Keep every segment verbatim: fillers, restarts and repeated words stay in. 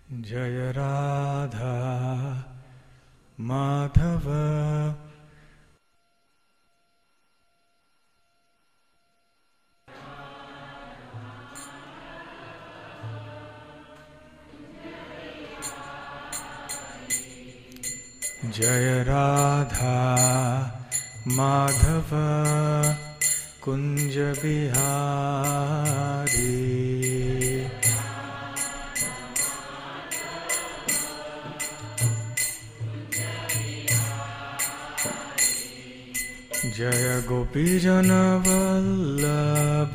जय राधा माधव जय राधा माधव कुंज बिहारी। जय गोपीजन वल्लभ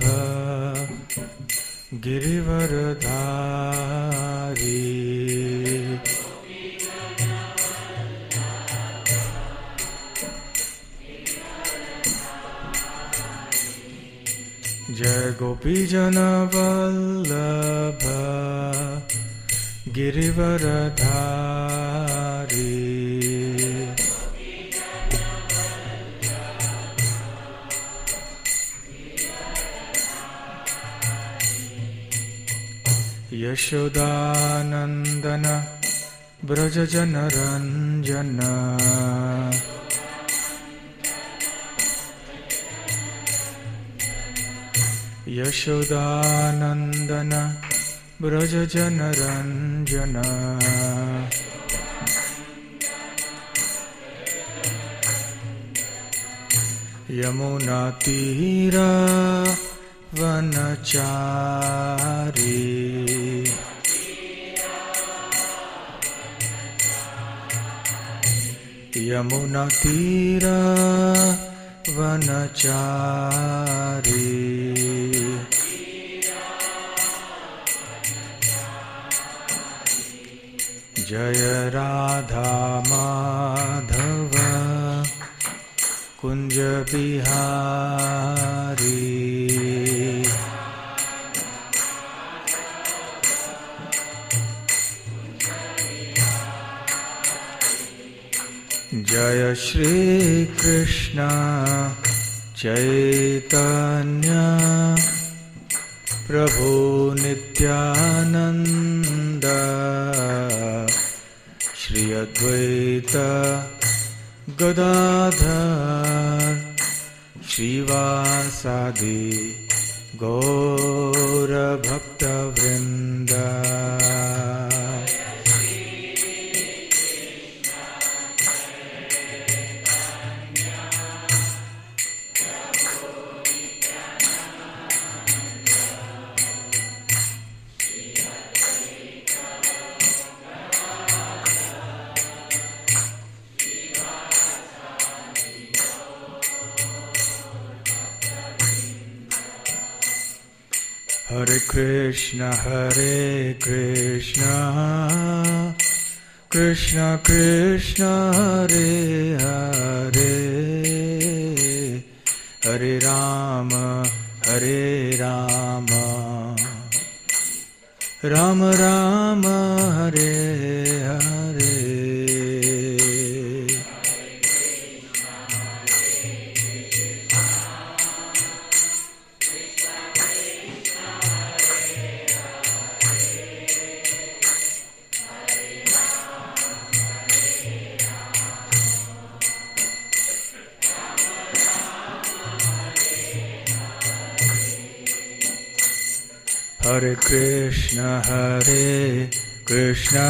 गिरिवरधारी। जय गोपीजन वल्लभ गिरिवरधारी। यशोदानंदन ब्रज जनरंजन। यशोदानंदन ब्रज जनरंजन। यमुना तीरा वनचारी। यमुना तीरा वनचारी। जय राधा माधव कुंज बिहारी। जय श्री कृष्ण चैतन्य प्रभु नित्यानंद। श्री अद्वैत गदाधर श्रीवासादि गौर भक्तवृंद। हरे कृष्णा हरे कृष्णा कृष्णा कृष्णा हरे हरे। हरे राम हरे राम राम राम हरे हरे। हरे कृष्णा हरे कृष्णा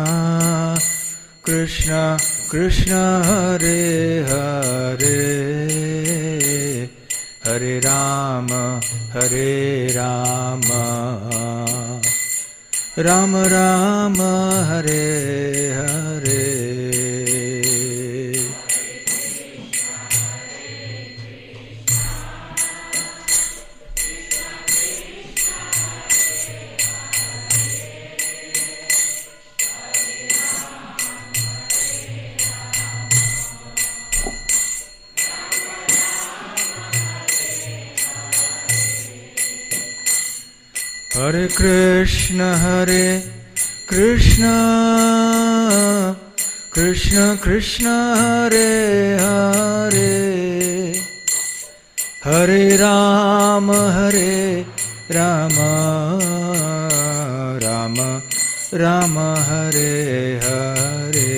कृष्णा कृष्णा हरे हरे। हरे राम हरे राम राम राम हरे हरे। हरे कृष्ण हरे कृष्ण कृष्ण कृष्ण हरे हरे। हरे राम हरे Ram Ram Ram Hare Hare.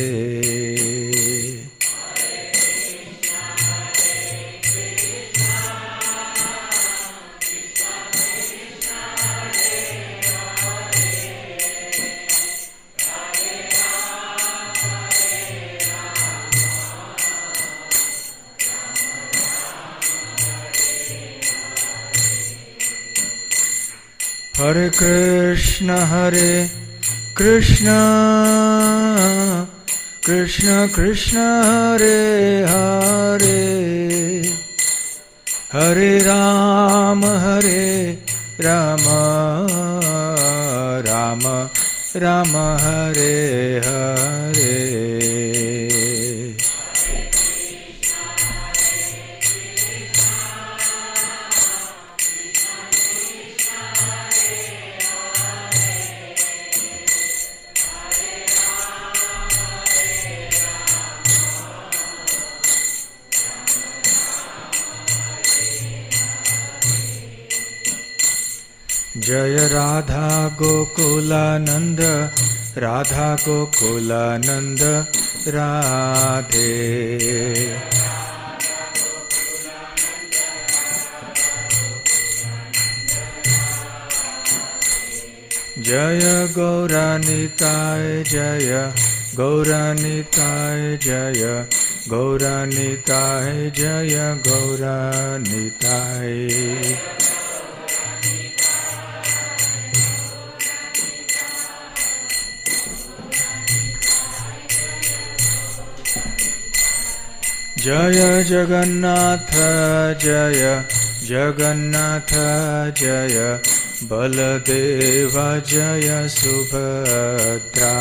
Hare Krishna, Hare Krishna, Krishna Krishna, Hare Hare, Hare Rama, Hare Rama, Rama Rama, Hare Hare. Jai Radha Gokulananda, Radha Gokulananda, Radhe. Jaya Gauranitai, Jaya Gauranitai, Jaya Gauranitai, Jaya Gauranitai. Jaya Jagannatha, Jaya Jagannatha, Jaya Baladeva, Jaya Subhadra.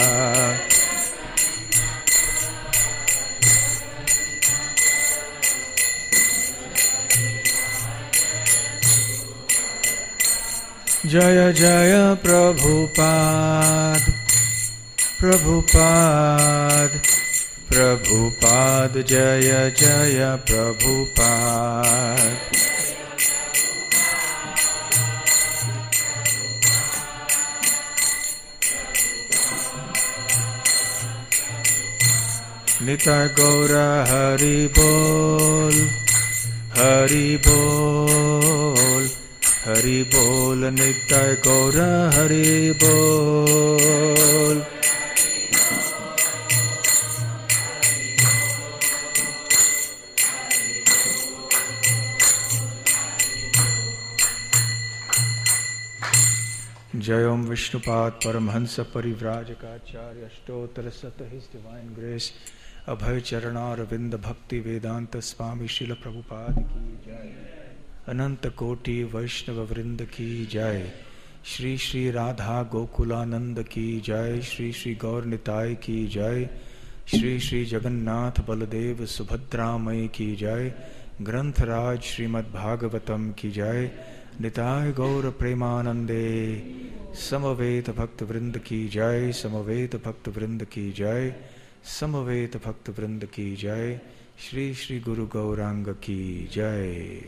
Jaya Jaya Prabhupada, Prabhupada, Prabhupada, Jaya Jaya Prabhupada. Nitai Gaura Hari Bol, Hari Bol, Hari Bol, Nitai Gaura Hari Bol. Jai Om Vishnupad Paramhansa Parivrajakaacharya Ashtottara Sata His Divine Grace Abhay Charana Ravinda Bhakti Vedanta Swami Srila Prabhupada Ki Jai Ananta Koti Vaishnava Vrinda Ki Jai Shri Shri Radha Gokulananda Ki Jai Shri Shri Gaur Nitai Ki Jai Shri Shri Jagannath Baladev Subhadra Mai Ki Jai Granth Raj Srimad Bhagavatam Ki Jai Nitai Gaur Premanande Samaveta Bhakta Vrinda Ki Jai Samaveta Bhakta Vrinda Ki Jai Samaveta Bhakta Vrinda Ki Jai Shri Shri Guru Gauranga Ki Jai.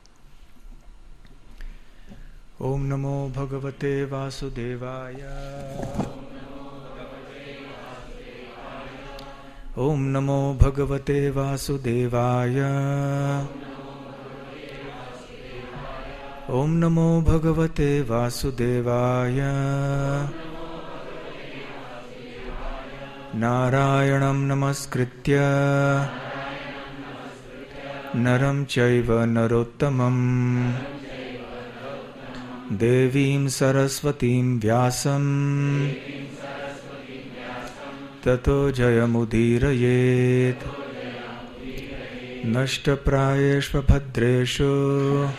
Om Namo Bhagavate Vasudevaya. Om Namo Bhagavate Vasudevaya. Om Namo Bhagavate Vasudevaya. Narayanam Namaskritya Naram Chaiva Narottamam Devim Saraswatim Vyasam Tato Jayamudirayet Nashtaprayeshva Bhadreshu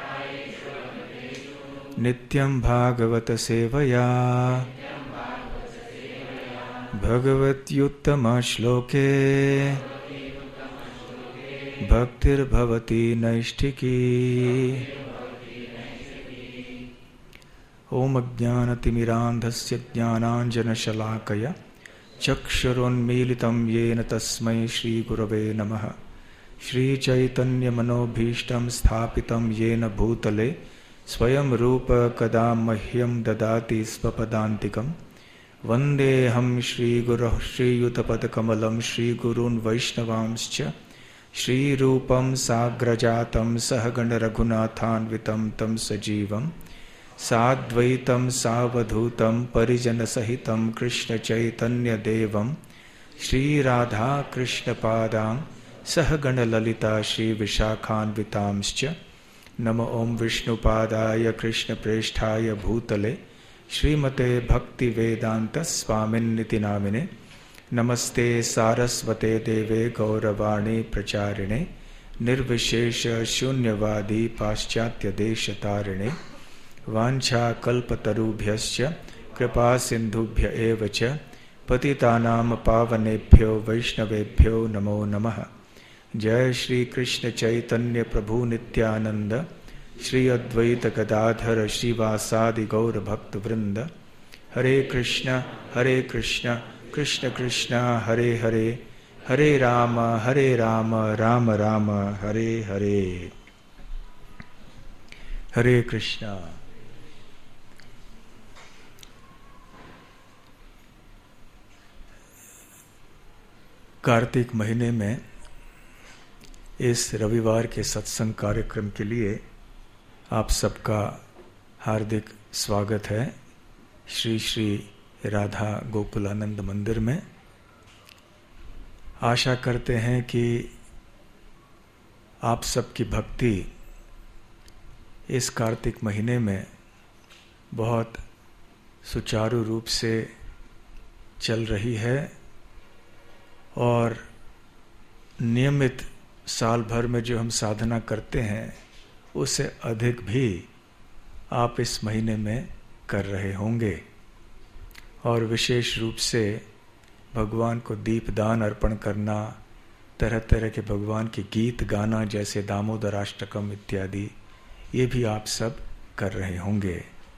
Nityam Bhagavata Sevaya Bhagavat Yuttama Shloke Bhaktir Bhavati Naishtiki. Om Ajnana Timirandhasya Jnananjana Shalakaya Chakshurunmilitam Yena Tasmai Shri Gurave Namaha. Shri Chaitanya Manobhishtam Sthapitam Yena Bhutale Swayam Rupa Kadam Mahyam Dadati Svapadantikam वन्देऽहं श्रीगुरोः श्रीयुतपदकमलं श्रीगुरून् वैष्णवांश्च श्रीरूपं साग्रजातं सहगणरघुनाथान्वितं तं सजीवं साद्वैतं सावधूतं परिजनसहितं कृष्णचैतन्यदेवं श्रीराधाकृष्णपादां सहगणललिता श्रीविशाखान्वितांश्च नमो ॐ विष्णुपादाय कृष्णप्रेष्ठाय भूतले श्रीमते भक्तिवेदांत स्वामिन्निति नामिने नमस्ते सारस्वते देवे गौरवाणी प्रचारिणे निर्विशेष शून्यवादी पाश्चात्य देशतारिणे वाञ्छाकल्पतरुभ्यश्च कृपा सिन्धुभ्य एव च पतितानां पावनेभ्यो वैष्णवेभ्यो नमो नमः। जय श्री कृष्ण चैतन्य प्रभु नित्यानंद श्री अद्वैत गदाधर श्रीवासादि गौर भक्त वृंद। हरे कृष्ण हरे कृष्ण कृष्ण कृष्ण हरे हरे हरे राम हरे राम राम राम हरे हरे। हरे कृष्ण। कार्तिक महीने में इस रविवार के सत्संग कार्यक्रम के लिए आप सबका हार्दिक स्वागत है श्री श्री राधा गोकुलानंद मंदिर में। आशा करते हैं कि आप सबकी भक्ति इस कार्तिक महीने में बहुत सुचारू रूप से चल रही है और नियमित साल भर में जो हम साधना करते हैं उससे अधिक भी आप इस महीने में कर रहे होंगे और विशेष रूप से भगवान को दीपदान अर्पण करना, तरह तरह के भगवान के गीत गाना जैसे दामोदराष्टकम इत्यादि, ये भी आप सब कर रहे होंगे।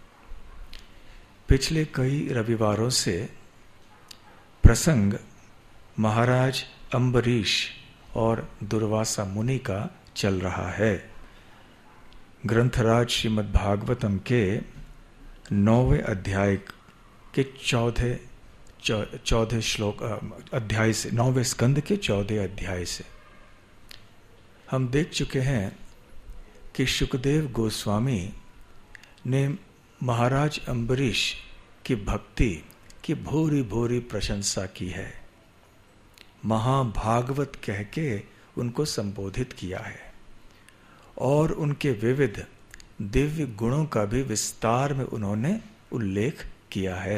पिछले कई रविवारों से प्रसंग महाराज अम्बरीश और दुर्वासा मुनि का चल रहा है। ग्रंथराज श्रीमद् भागवतम के नौवें अध्याय के चौथे चौदह श्लोक अध्याय से, नौवें स्कंद के चौदह अध्याय से हम देख चुके हैं कि शुकदेव गोस्वामी ने महाराज अम्बरीश की भक्ति की भूरी भूरी प्रशंसा की है, महाभागवत कह के उनको संबोधित किया है और उनके विविध दिव्य गुणों का भी विस्तार में उन्होंने उल्लेख किया है।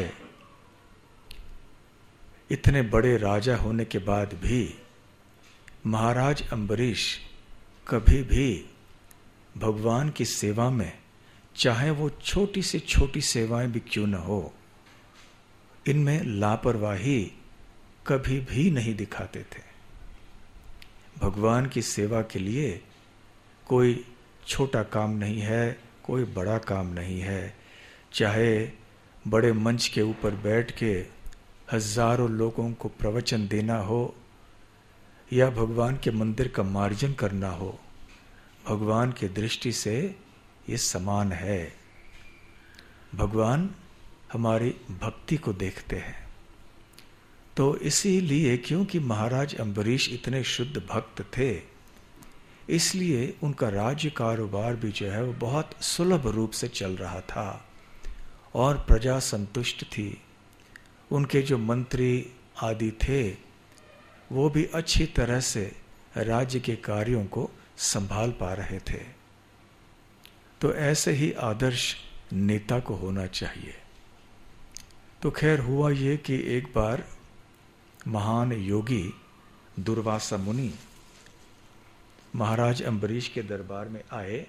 इतने बड़े राजा होने के बाद भी महाराज अम्बरीश कभी भी भगवान की सेवा में, चाहे वो छोटी से छोटी सेवाएं भी क्यों न हो, इनमें लापरवाही कभी भी नहीं दिखाते थे। भगवान की सेवा के लिए कोई छोटा काम नहीं है, कोई बड़ा काम नहीं है। चाहे बड़े मंच के ऊपर बैठ के हजारों लोगों को प्रवचन देना हो या भगवान के मंदिर का मार्जन करना हो, भगवान की दृष्टि से ये समान है। भगवान हमारी भक्ति को देखते हैं। तो इसीलिए क्योंकि महाराज अम्बरीश इतने शुद्ध भक्त थे, इसलिए उनका राज्य कारोबार भी जो है वो बहुत सुलभ रूप से चल रहा था और प्रजा संतुष्ट थी। उनके जो मंत्री आदि थे वो भी अच्छी तरह से राज्य के कार्यों को संभाल पा रहे थे। तो ऐसे ही आदर्श नेता को होना चाहिए। तो खैर हुआ ये कि एक बार महान योगी दुर्वासा मुनि महाराज अम्बरीश के दरबार में आए।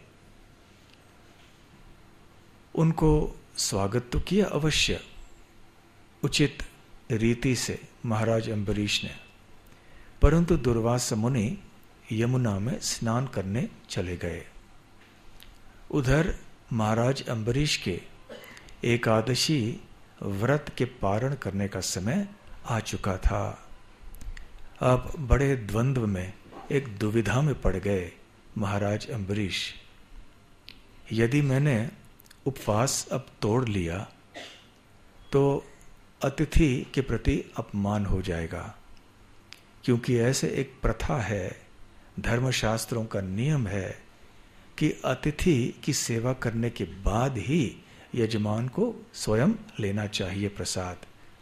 उनको स्वागत तो किया अवश्य उचित रीति से महाराज अम्बरीश ने, परंतु दुर्वासा मुनि यमुना में स्नान करने चले गए। उधर महाराज अम्बरीश के एकादशी व्रत के पारण करने का समय आ चुका था। अब बड़े द्वंद्व में, एक दुविधा में पड़ गए महाराज अम्बरीश। यदि मैंने उपवास अब तोड़ लिया तो अतिथि के प्रति अपमान हो जाएगा, क्योंकि ऐसे एक प्रथा है, धर्मशास्त्रों का नियम है कि अतिथि की सेवा करने के बाद ही यजमान को स्वयं लेना चाहिए प्रसाद।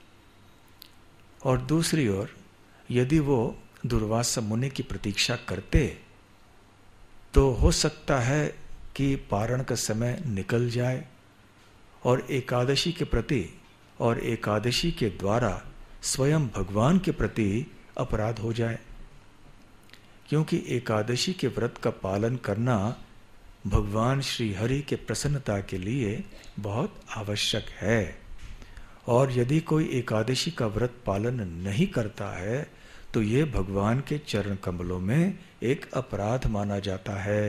और दूसरी ओर यदि वो दुर्वासा मुनि की प्रतीक्षा करते तो हो सकता है कि पारण का समय निकल जाए और एकादशी के प्रति और एकादशी के द्वारा स्वयं भगवान के प्रति अपराध हो जाए, क्योंकि एकादशी के व्रत का पालन करना भगवान श्री हरि के प्रसन्नता के लिए बहुत आवश्यक है। और यदि कोई एकादशी का व्रत पालन नहीं करता है तो ये भगवान के चरण कमलों में एक अपराध माना जाता है।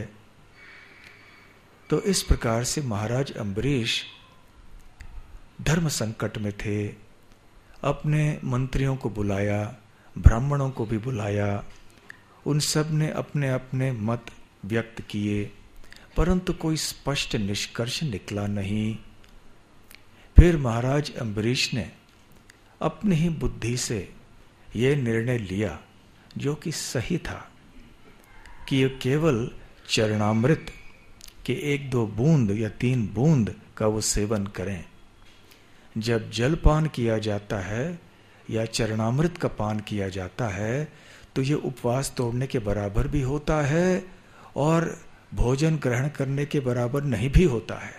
तो इस प्रकार से महाराज अम्बरीश धर्म संकट में थे। अपने मंत्रियों को बुलाया, ब्राह्मणों को भी बुलाया, उन सब ने अपने अपने मत व्यक्त किए, परंतु कोई स्पष्ट निष्कर्ष निकला नहीं। फिर महाराज अम्बरीश ने अपनी ही बुद्धि से यह निर्णय लिया, जो कि सही था, कि ये केवल चरणामृत के एक दो बूंद या तीन बूंद का वो सेवन करें। जब जलपान किया जाता है या चरणामृत का पान किया जाता है तो ये उपवास तोड़ने के बराबर भी होता है और भोजन ग्रहण करने के बराबर नहीं भी होता है।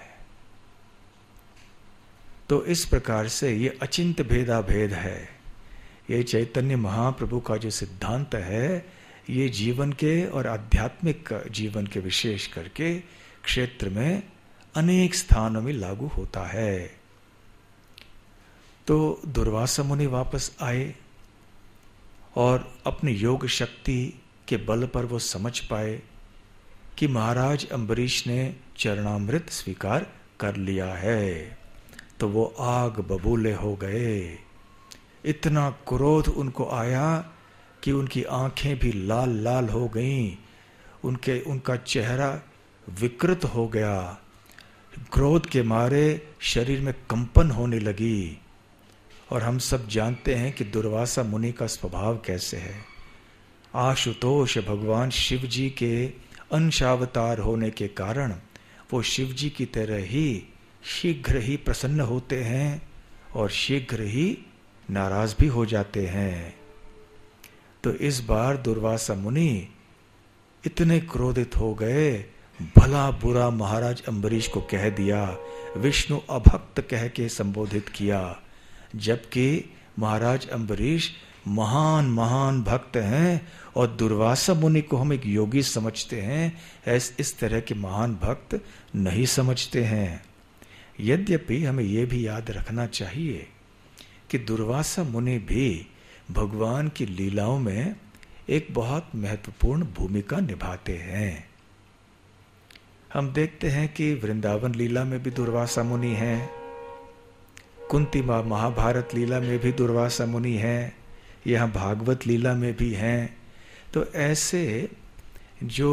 तो इस प्रकार से ये अचिंत्य भेदा भेद है। ये चैतन्य महाप्रभु का जो सिद्धांत है, ये जीवन के और आध्यात्मिक जीवन के विशेष करके क्षेत्र में अनेक स्थानों में लागू होता है। तो दुर्वासा मुनि वापस आए और अपनी योग शक्ति के बल पर वो समझ पाए कि महाराज अम्बरीश ने चरणामृत स्वीकार कर लिया है। तो वो आग बबूले हो गए। इतना क्रोध उनको आया कि उनकी आंखें भी लाल लाल हो गईं, उनके उनका चेहरा विकृत हो गया। क्रोध के मारे शरीर में कंपन होने लगी। और हम सब जानते हैं कि दुर्वासा मुनि का स्वभाव कैसे है। आशुतोष भगवान शिव जी के अंशावतार होने के कारण वो शिव जी की तरह ही शीघ्र ही प्रसन्न होते हैं और शीघ्र ही नाराज भी हो जाते हैं। तो इस बार दुर्वासा मुनि इतने क्रोधित हो गए, भला बुरा महाराज अम्बरीश को कह दिया, विष्णु अभक्त कह के संबोधित किया, जबकि महाराज अम्बरीश महान महान भक्त हैं और दुर्वासा मुनि को हम एक योगी समझते हैं, ऐस इस तरह के महान भक्त नहीं समझते हैं। यद्यपि हमें यह भी याद रखना चाहिए कि दुर्वासा मुनि भी भगवान की लीलाओं में एक बहुत महत्वपूर्ण भूमिका निभाते हैं। हम देखते हैं कि वृंदावन लीला में भी दुर्वासा मुनि हैं, कुंती महाभारत लीला में भी दुर्वासा मुनि हैं, यहाँ भागवत लीला में भी हैं। तो ऐसे जो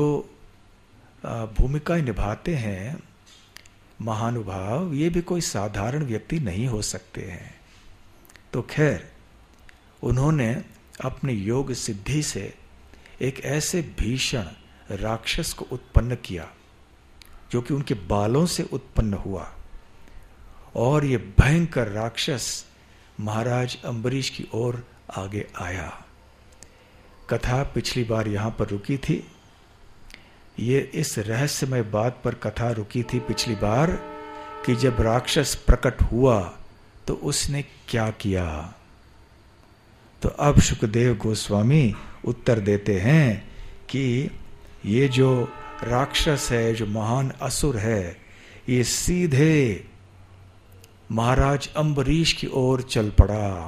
भूमिकाएं निभाते हैं महानुभाव, ये भी कोई साधारण व्यक्ति नहीं हो सकते हैं। तो खैर, उन्होंने अपनी योग सिद्धि से एक ऐसे भीषण राक्षस को उत्पन्न किया जो कि उनके बालों से उत्पन्न हुआ, और ये भयंकर राक्षस महाराज अम्बरीश की ओर आगे आया। कथा पिछली बार यहां पर रुकी थी। ये इस रहस्यमय बात पर कथा रुकी थी पिछली बार कि जब राक्षस प्रकट हुआ तो उसने क्या किया। तो अब शुकदेव गोस्वामी उत्तर देते हैं कि ये जो राक्षस है, जो महान असुर है, ये सीधे महाराज अम्बरीश की ओर चल पड़ा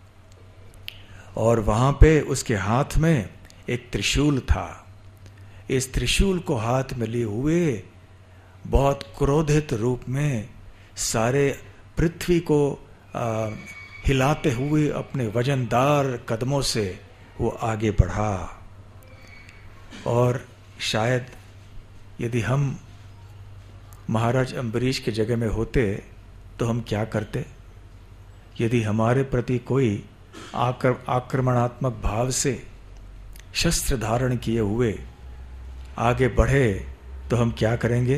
और वहां पे उसके हाथ में एक त्रिशूल था। इस त्रिशूल को हाथ में लिए हुए बहुत क्रोधित रूप में सारे पृथ्वी को आ, हिलाते हुए अपने वजनदार कदमों से वो आगे बढ़ा। और शायद यदि हम महाराज अम्बरीश के जगह में होते तो हम क्या करते? यदि हमारे प्रति कोई आक्र, आक्रमणात्मक भाव से शस्त्र धारण किए हुए आगे बढ़े तो हम क्या करेंगे?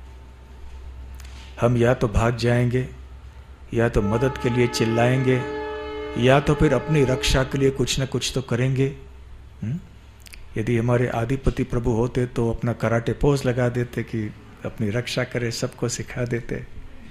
हम या तो भाग जाएंगे, या तो मदद के लिए चिल्लाएंगे, या तो फिर अपनी रक्षा के लिए कुछ न कुछ तो करेंगे। हुँ? यदि हमारे आदिपति प्रभु होते तो अपना कराटे पोज लगा देते कि अपनी रक्षा करे, सबको सिखा देते।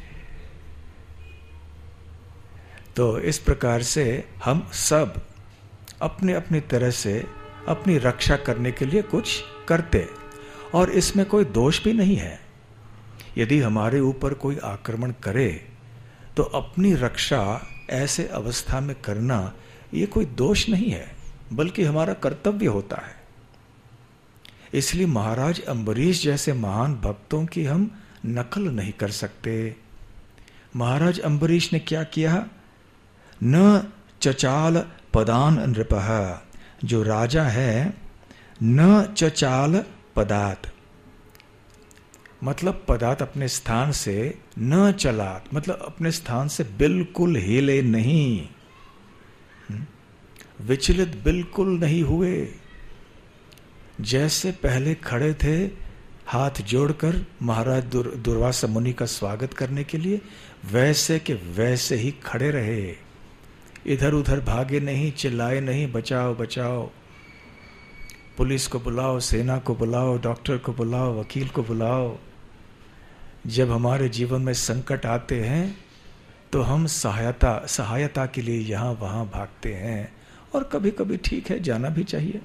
तो इस प्रकार से हम सब अपने अपनी तरह से अपनी रक्षा करने के लिए कुछ करते, और इसमें कोई दोष भी नहीं है। यदि हमारे ऊपर कोई आक्रमण करे तो अपनी रक्षा ऐसे अवस्था में करना ये कोई दोष नहीं है, बल्कि हमारा कर्तव्य होता है। इसलिए महाराज अम्बरीश जैसे महान भक्तों की हम नकल नहीं कर सकते। महाराज अम्बरीश ने क्या किया? न चचाल पदान नृपः, जो राजा है, न चचाल पदात, मतलब पदात अपने स्थान से न चलात, मतलब अपने स्थान से बिल्कुल हिले नहीं, विचलित बिल्कुल नहीं हुए। जैसे पहले खड़े थे हाथ जोड़कर महाराज दुर, दुर्वासा मुनि का स्वागत करने के लिए, वैसे के वैसे ही खड़े रहे, इधर उधर भागे नहीं, चिल्लाए नहीं, बचाओ बचाओ, पुलिस को बुलाओ, सेना को बुलाओ, डॉक्टर को बुलाओ, वकील को बुलाओ। जब हमारे जीवन में संकट आते हैं तो हम सहायता सहायता के लिए यहाँ वहाँ भागते हैं, और कभी कभी ठीक है, जाना भी चाहिए।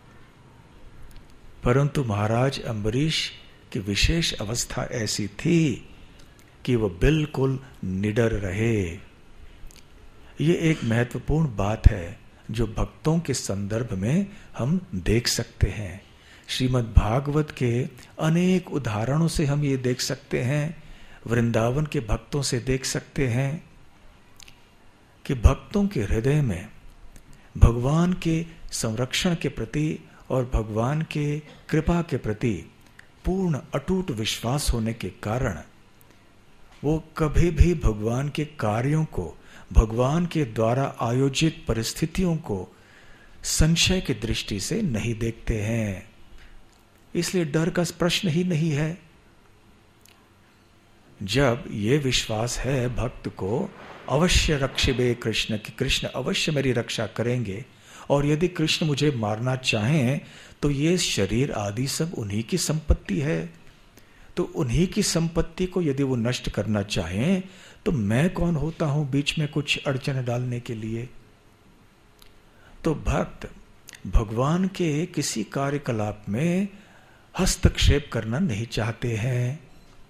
परंतु महाराज अम्बरीश की विशेष अवस्था ऐसी थी कि वो बिल्कुल निडर रहे। ये एक महत्वपूर्ण बात है जो भक्तों के संदर्भ में हम देख सकते हैं। श्रीमद् भागवत के अनेक उदाहरणों से हम ये देख सकते हैं, वृंदावन के भक्तों से देख सकते हैं कि भक्तों के हृदय में भगवान के संरक्षण के प्रति और भगवान के कृपा के प्रति पूर्ण अटूट विश्वास होने के कारण वो कभी भी भगवान के कार्यों को, भगवान के द्वारा आयोजित परिस्थितियों को संशय की दृष्टि से नहीं देखते हैं। इसलिए डर का प्रश्न ही नहीं है। जब ये विश्वास है भक्त को, अवश्य रक्षिबे कृष्ण, कि कृष्ण अवश्य मेरी रक्षा करेंगे, और यदि कृष्ण मुझे मारना चाहें तो ये शरीर आदि सब उन्हीं की संपत्ति है, तो उन्हीं की संपत्ति को यदि वो नष्ट करना चाहें तो मैं कौन होता हूं बीच में कुछ अड़चन डालने के लिए। तो भक्त भगवान के किसी कार्यकलाप में हस्तक्षेप करना नहीं चाहते हैं।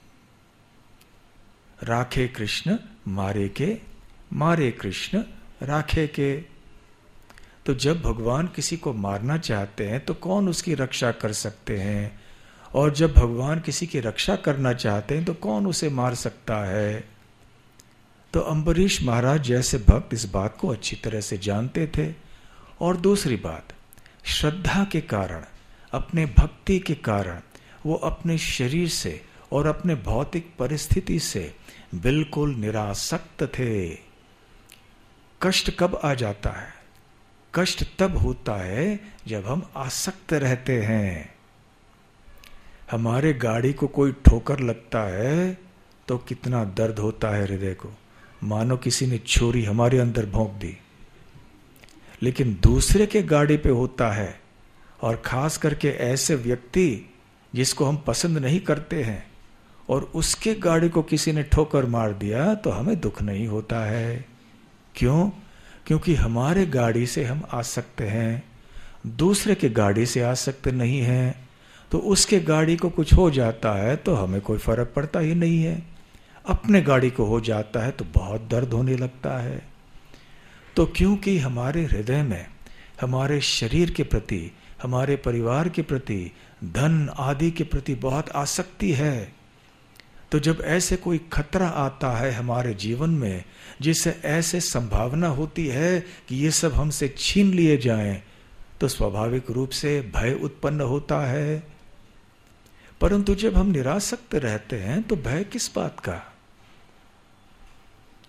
राखे कृष्ण मारे के, मारे कृष्ण राखे के। तो जब भगवान किसी को मारना चाहते हैं तो कौन उसकी रक्षा कर सकते हैं, और जब भगवान किसी की रक्षा करना चाहते हैं तो कौन उसे मार सकता है। तो अम्बरीश महाराज जैसे भक्त इस बात को अच्छी तरह से जानते थे। और दूसरी बात, श्रद्धा के कारण, अपने भक्ति के कारण वो अपने शरीर से और अपने भौतिक परिस्थिति से बिल्कुल निरासक्त थे। कष्ट कब आ जाता है? कष्ट तब होता है जब हम आसक्त रहते हैं। हमारे गाड़ी को कोई ठोकर लगता है तो कितना दर्द होता है हृदय को, मानो किसी ने छुरी हमारे अंदर भोंक दी। लेकिन दूसरे के गाड़ी पे होता है, और खास करके ऐसे व्यक्ति जिसको हम पसंद नहीं करते हैं, और उसके गाड़ी को किसी ने ठोकर मार दिया तो हमें दुख नहीं होता है। क्यों? क्योंकि हमारे गाड़ी से हम आसक्त हैं, दूसरे के गाड़ी से आसक्त नहीं हैं। तो उसके गाड़ी को कुछ हो जाता है तो हमें कोई फर्क पड़ता ही नहीं है, अपने गाड़ी को हो जाता है तो बहुत दर्द होने लगता है। तो क्योंकि हमारे हृदय में हमारे शरीर के प्रति, हमारे परिवार के प्रति, धन आदि के प्रति बहुत आसक्ति है, तो जब ऐसे कोई खतरा आता है हमारे जीवन में, जिससे ऐसे संभावना होती है कि ये सब हमसे छीन लिए जाएं, तो स्वाभाविक रूप से भय उत्पन्न होता है। परंतु जब हम निरासक्त रहते हैं तो भय किस बात का?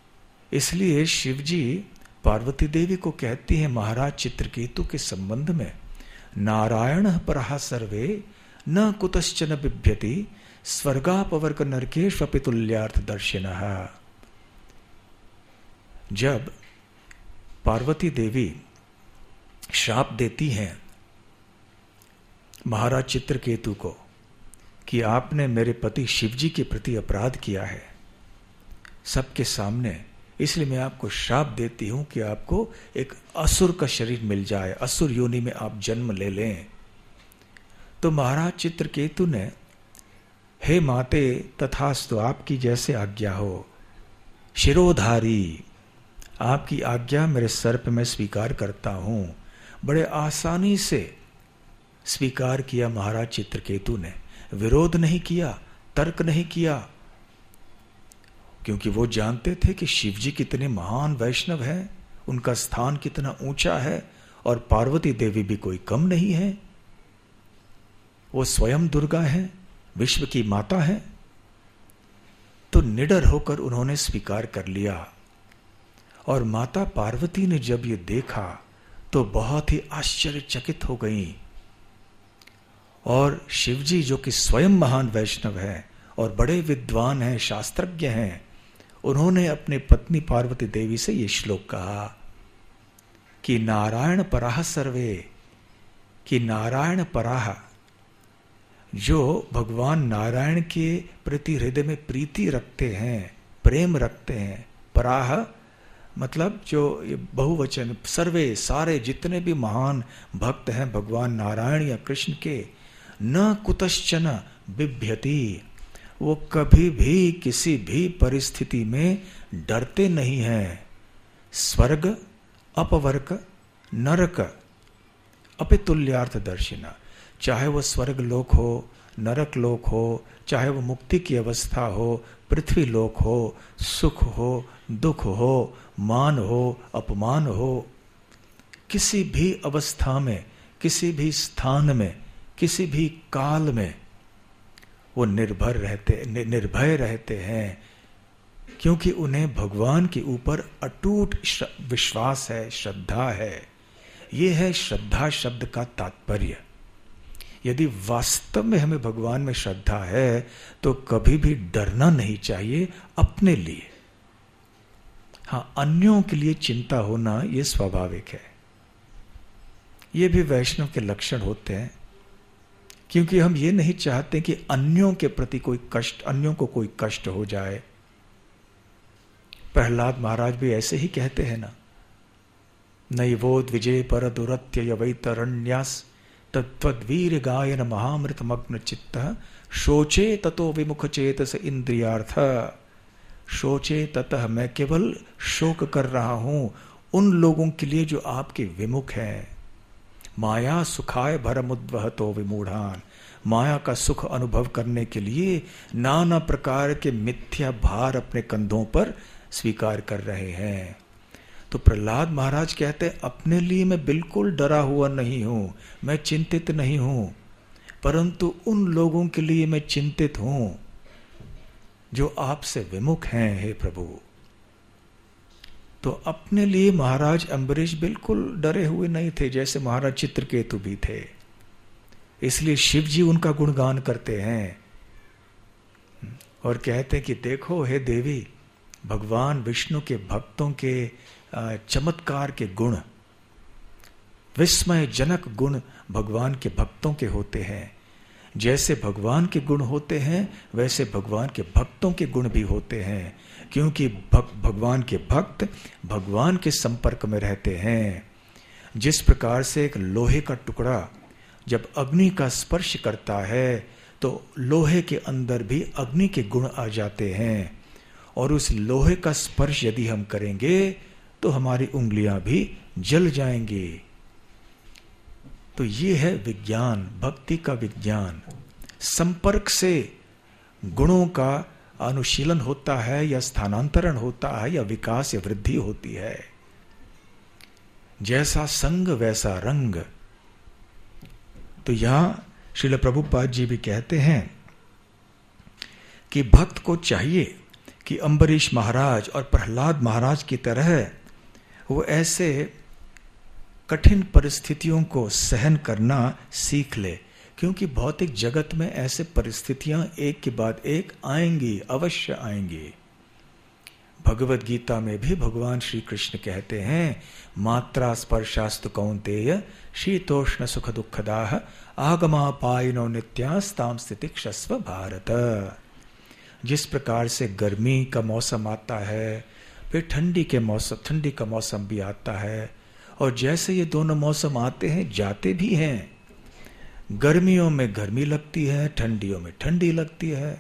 इसलिए शिव जी पार्वती देवी को कहती हैं महाराज चित्रकेतु के संबंध में, नारायण परः सर्वे न कुतश्चन बिभ्यति स्वर्गापवर्ग नरकेष्वपि तुल्यार्थ दर्शिनः। जब पार्वती देवी श्राप देती हैं महाराज चित्रकेतु को कि आपने मेरे पति शिवजी के प्रति अपराध किया है सबके सामने, इसलिए मैं आपको श्राप देती हूं कि आपको एक असुर का शरीर मिल जाए, असुर योनि में आप जन्म ले लें। तो महाराज चित्रकेतु ने, हे माते तथास्तु, आपकी जैसे आज्ञा हो, शिरोधारी, आपकी आज्ञा मेरे सर पे मैं स्वीकार करता हूं। बड़े आसानी से स्वीकार किया महाराज चित्रकेतु ने, विरोध नहीं किया, तर्क नहीं किया, क्योंकि वो जानते थे कि शिवजी कितने महान वैष्णव हैं, उनका स्थान कितना ऊंचा है, और पार्वती देवी भी कोई कम नहीं है। वो स्वयं दुर्गा है, विश्व की माता है। तो निडर होकर उन्होंने स्वीकार कर लिया। और माता पार्वती ने जब ये देखा तो बहुत ही आश्चर्यचकित हो गई। और शिवजी जो कि स्वयं महान वैष्णव है और बड़े विद्वान हैं, शास्त्रज्ञ हैं, उन्होंने अपने पत्नी पार्वती देवी से ये श्लोक कहा कि नारायण पराह सर्वे, कि नारायण पराह, जो भगवान नारायण के प्रति हृदय में प्रीति रखते हैं, प्रेम रखते हैं। पराह मतलब जो ये बहुवचन, सर्वे, सारे जितने भी महान भक्त हैं भगवान नारायण या कृष्ण के, न कुतश्चन बिभ्यति, वो कभी भी किसी भी परिस्थिति में डरते नहीं हैं। स्वर्ग अपवर्ग नरक अपितुल्यार्थ दर्शिना, चाहे वो स्वर्ग लोक हो, नरक लोक हो, चाहे वो मुक्ति की अवस्था हो, पृथ्वी लोक हो, सुख हो, दुख हो, मान हो, अपमान हो, किसी भी अवस्था में, किसी भी स्थान में, किसी भी काल में वो निर्भर रहते, निर्भय रहते हैं, क्योंकि उन्हें भगवान के ऊपर अटूट विश्वास है, श्रद्धा है। ये है श्रद्धा शब्द का तात्पर्य। यदि वास्तव में हमें भगवान में श्रद्धा है तो कभी भी डरना नहीं चाहिए अपने लिए। हाँ, अन्यों के लिए चिंता होना ये स्वाभाविक है, ये भी वैष्णव के लक्षण होते हैं, क्योंकि हम ये नहीं चाहते कि अन्यों के प्रति कोई कष्ट, अन्यों को कोई कष्ट हो जाए। प्रहलाद महाराज भी ऐसे ही कहते हैं ना, नैवो द्विजय पर दुरत्य वैतरण्यास तत्वीर गायन महामृत मग्न चित्त शोचे ततो विमुख चेतस इंद्रियार्थ। शोचे ततः, मैं केवल शोक कर रहा हूं उन लोगों के लिए जो आपके विमुख हैं। माया सुखाय भरमुद्वहतो विमूढ़ान, माया का सुख अनुभव करने के लिए नाना प्रकार के मिथ्या भार अपने कंधों पर स्वीकार कर रहे हैं। तो प्रहलाद महाराज कहते हैं, अपने लिए मैं बिल्कुल डरा हुआ नहीं हूं, मैं चिंतित नहीं हूं, परंतु उन लोगों के लिए मैं चिंतित हूं जो आपसे विमुख हैं, हे प्रभु। तो अपने लिए महाराज अम्बरीश बिल्कुल डरे हुए नहीं थे, जैसे महाराज चित्रकेतु भी थे। इसलिए शिव जी उनका गुणगान करते हैं और कहते हैं कि देखो हे देवी, भगवान विष्णु के भक्तों के चमत्कार के गुण, विस्मय जनक गुण भगवान के भक्तों के होते हैं। जैसे भगवान के गुण होते हैं वैसे भगवान के भक्तों के गुण भी होते हैं, क्योंकि भक, भगवान के भक्त भगवान के संपर्क में रहते हैं। जिस प्रकार से एक लोहे का टुकड़ा जब अग्नि का स्पर्श करता है तो लोहे के अंदर भी अग्नि के गुण आ जाते हैं, और उस लोहे का स्पर्श यदि हम करेंगे तो हमारी उंगलियां भी जल जाएंगी। तो ये है विज्ञान, भक्ति का विज्ञान। संपर्क से गुणों का अनुशीलन होता है या स्थानांतरण होता है या विकास या वृद्धि होती है। जैसा संग वैसा रंग। तो यहां श्रील प्रभुपाद जी भी कहते हैं कि भक्त को चाहिए कि अम्बरीश महाराज और प्रहलाद महाराज की तरह वो ऐसे कठिन परिस्थितियों को सहन करना सीख ले, क्योंकि भौतिक जगत में ऐसे परिस्थितियां एक के बाद एक आएंगी, अवश्य आएंगी। भगवत गीता में भी भगवान श्री कृष्ण कहते हैं, मात्रा स्पर्शास्तु कौन्तेय शीतोष्ण सुख दुखदाह आगमापायिनो नित्यास्ताम स्थितिक्षस्व भारत। जिस प्रकार से गर्मी का मौसम आता है, फिर ठंडी के मौसम ठंडी का मौसम भी आता है, और जैसे ये दोनों मौसम आते हैं जाते भी हैं। गर्मियों में गर्मी लगती है, ठंडियों में ठंडी लगती है,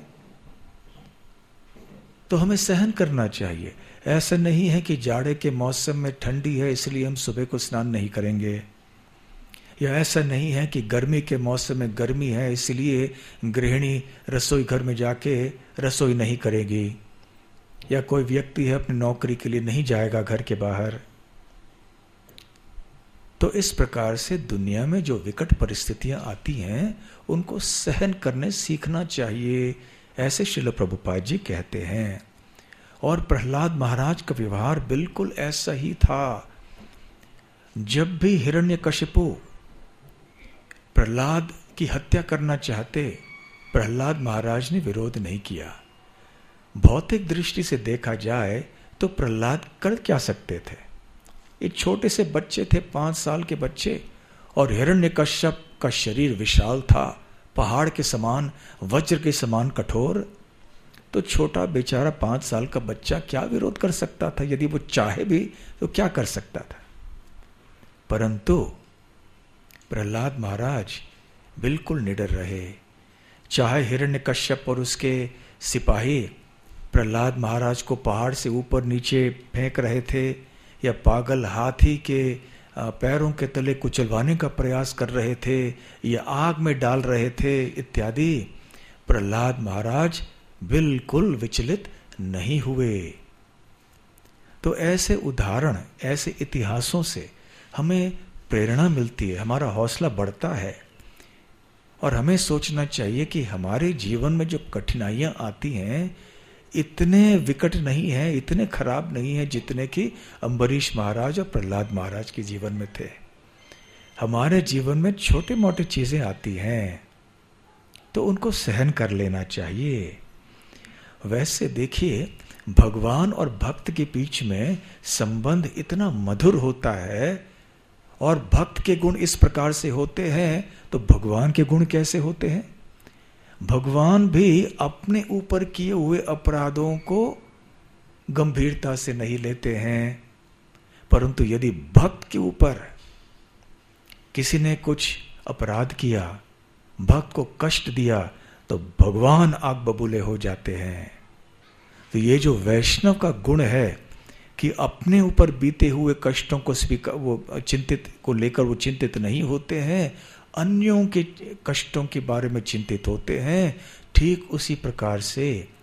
तो हमें सहन करना चाहिए। ऐसा नहीं है कि जाड़े के मौसम में ठंडी है इसलिए हम सुबह को स्नान नहीं करेंगे, या ऐसा नहीं है कि गर्मी के मौसम में गर्मी है इसलिए गृहिणी रसोई घर में जाके रसोई नहीं करेगी, या कोई व्यक्ति है अपनी नौकरी के लिए नहीं जाएगा घर के बाहर। तो इस प्रकार से दुनिया में जो विकट परिस्थितियां आती हैं उनको सहन करने सीखना चाहिए, ऐसे श्रील प्रभुपाद जी कहते हैं। और प्रहलाद महाराज का व्यवहार बिल्कुल ऐसा ही था। जब भी हिरण्यकशिपु प्रहलाद की हत्या करना चाहते, प्रहलाद महाराज ने विरोध नहीं किया। भौतिक दृष्टि से देखा जाए तो प्रहलाद कर क्या सकते थे? एक छोटे से बच्चे थे, पांच साल के बच्चे, और हिरण्यकश्यप का शरीर विशाल था, पहाड़ के समान, वज्र के समान कठोर। तो छोटा बेचारा पांच साल का बच्चा क्या विरोध कर सकता था? यदि वो चाहे भी तो क्या कर सकता था? परंतु प्रहलाद महाराज बिल्कुल निडर रहे। चाहे हिरण्यकश्यप और उसके सिपाही प्रहलाद महाराज को पहाड़ से ऊपर नीचे फेंक रहे थे, या पागल हाथी के पैरों के तले कुचलवाने का प्रयास कर रहे थे, या आग में डाल रहे थे इत्यादि, प्रहलाद महाराज बिल्कुल विचलित नहीं हुए। तो ऐसे उदाहरण, ऐसे इतिहासों से हमें प्रेरणा मिलती है, हमारा हौसला बढ़ता है, और हमें सोचना चाहिए कि हमारे जीवन में जो कठिनाइयां आती हैं इतने विकट नहीं है, इतने खराब नहीं है जितने कि अम्बरीश महाराज और प्रहलाद महाराज के जीवन में थे। हमारे जीवन में छोटे मोटे चीजें आती हैं तो उनको सहन कर लेना चाहिए। वैसे देखिए, भगवान और भक्त के बीच में संबंध इतना मधुर होता है, और भक्त के गुण इस प्रकार से होते हैं तो भगवान के गुण कैसे होते हैं? भगवान भी अपने ऊपर किए हुए अपराधों को गंभीरता से नहीं लेते हैं, परंतु यदि भक्त के ऊपर किसी ने कुछ अपराध किया, भक्त को कष्ट दिया, तो भगवान आग बबूले हो जाते हैं। तो ये जो वैष्णव का गुण है कि अपने ऊपर बीते हुए कष्टों को स्वीकार, वो चिंतित को लेकर वो चिंतित नहीं होते हैं, अन्यों के कष्टों के बारे में चिंतित होते हैं। ठीक उसी प्रकार से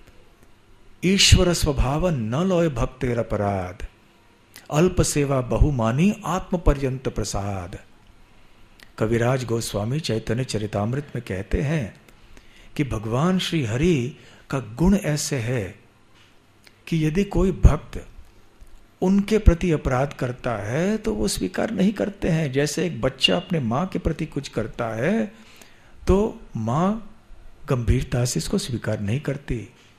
ईश्वर स्वभाव न लोय भक्तेर अपराध, अल्प सेवा बहुमानी आत्म पर्यंत प्रसाद। कविराज गोस्वामी चैतन्य चरितामृत में कहते हैं कि भगवान श्री हरि का गुण ऐसे है कि यदि कोई भक्त उनके प्रति अपराध करता है तो वो स्वीकार नहीं करते हैं। जैसे एक बच्चा अपने माँ के प्रति कुछ करता है तो माँ गंभीरता से इसको स्वीकार नहीं करती,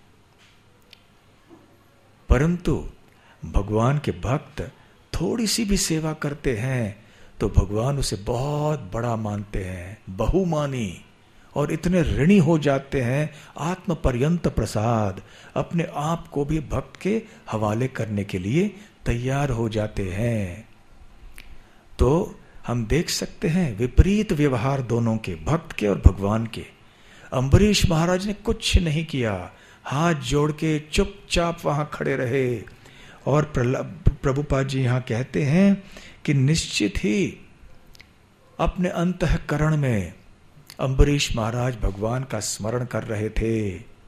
परंतु भगवान के भक्त थोड़ी सी भी सेवा करते हैं तो भगवान उसे बहुत बड़ा मानते हैं, बहुमानी, और इतने ऋणी हो जाते हैं, आत्म पर्यंत प्रसाद, अपने आप को भी भक्त के हवाले करने के लिए तैयार हो जाते हैं। तो हम देख सकते हैं विपरीत व्यवहार दोनों के, भक्त के और भगवान के। अम्बरीश महाराज ने कुछ नहीं किया, हाथ जोड़ के चुपचाप वहां खड़े रहे, और प्रभुपाद जी यहां कहते हैं कि निश्चित ही अपने अंतःकरण में अम्बरीश महाराज भगवान का स्मरण कर रहे थे।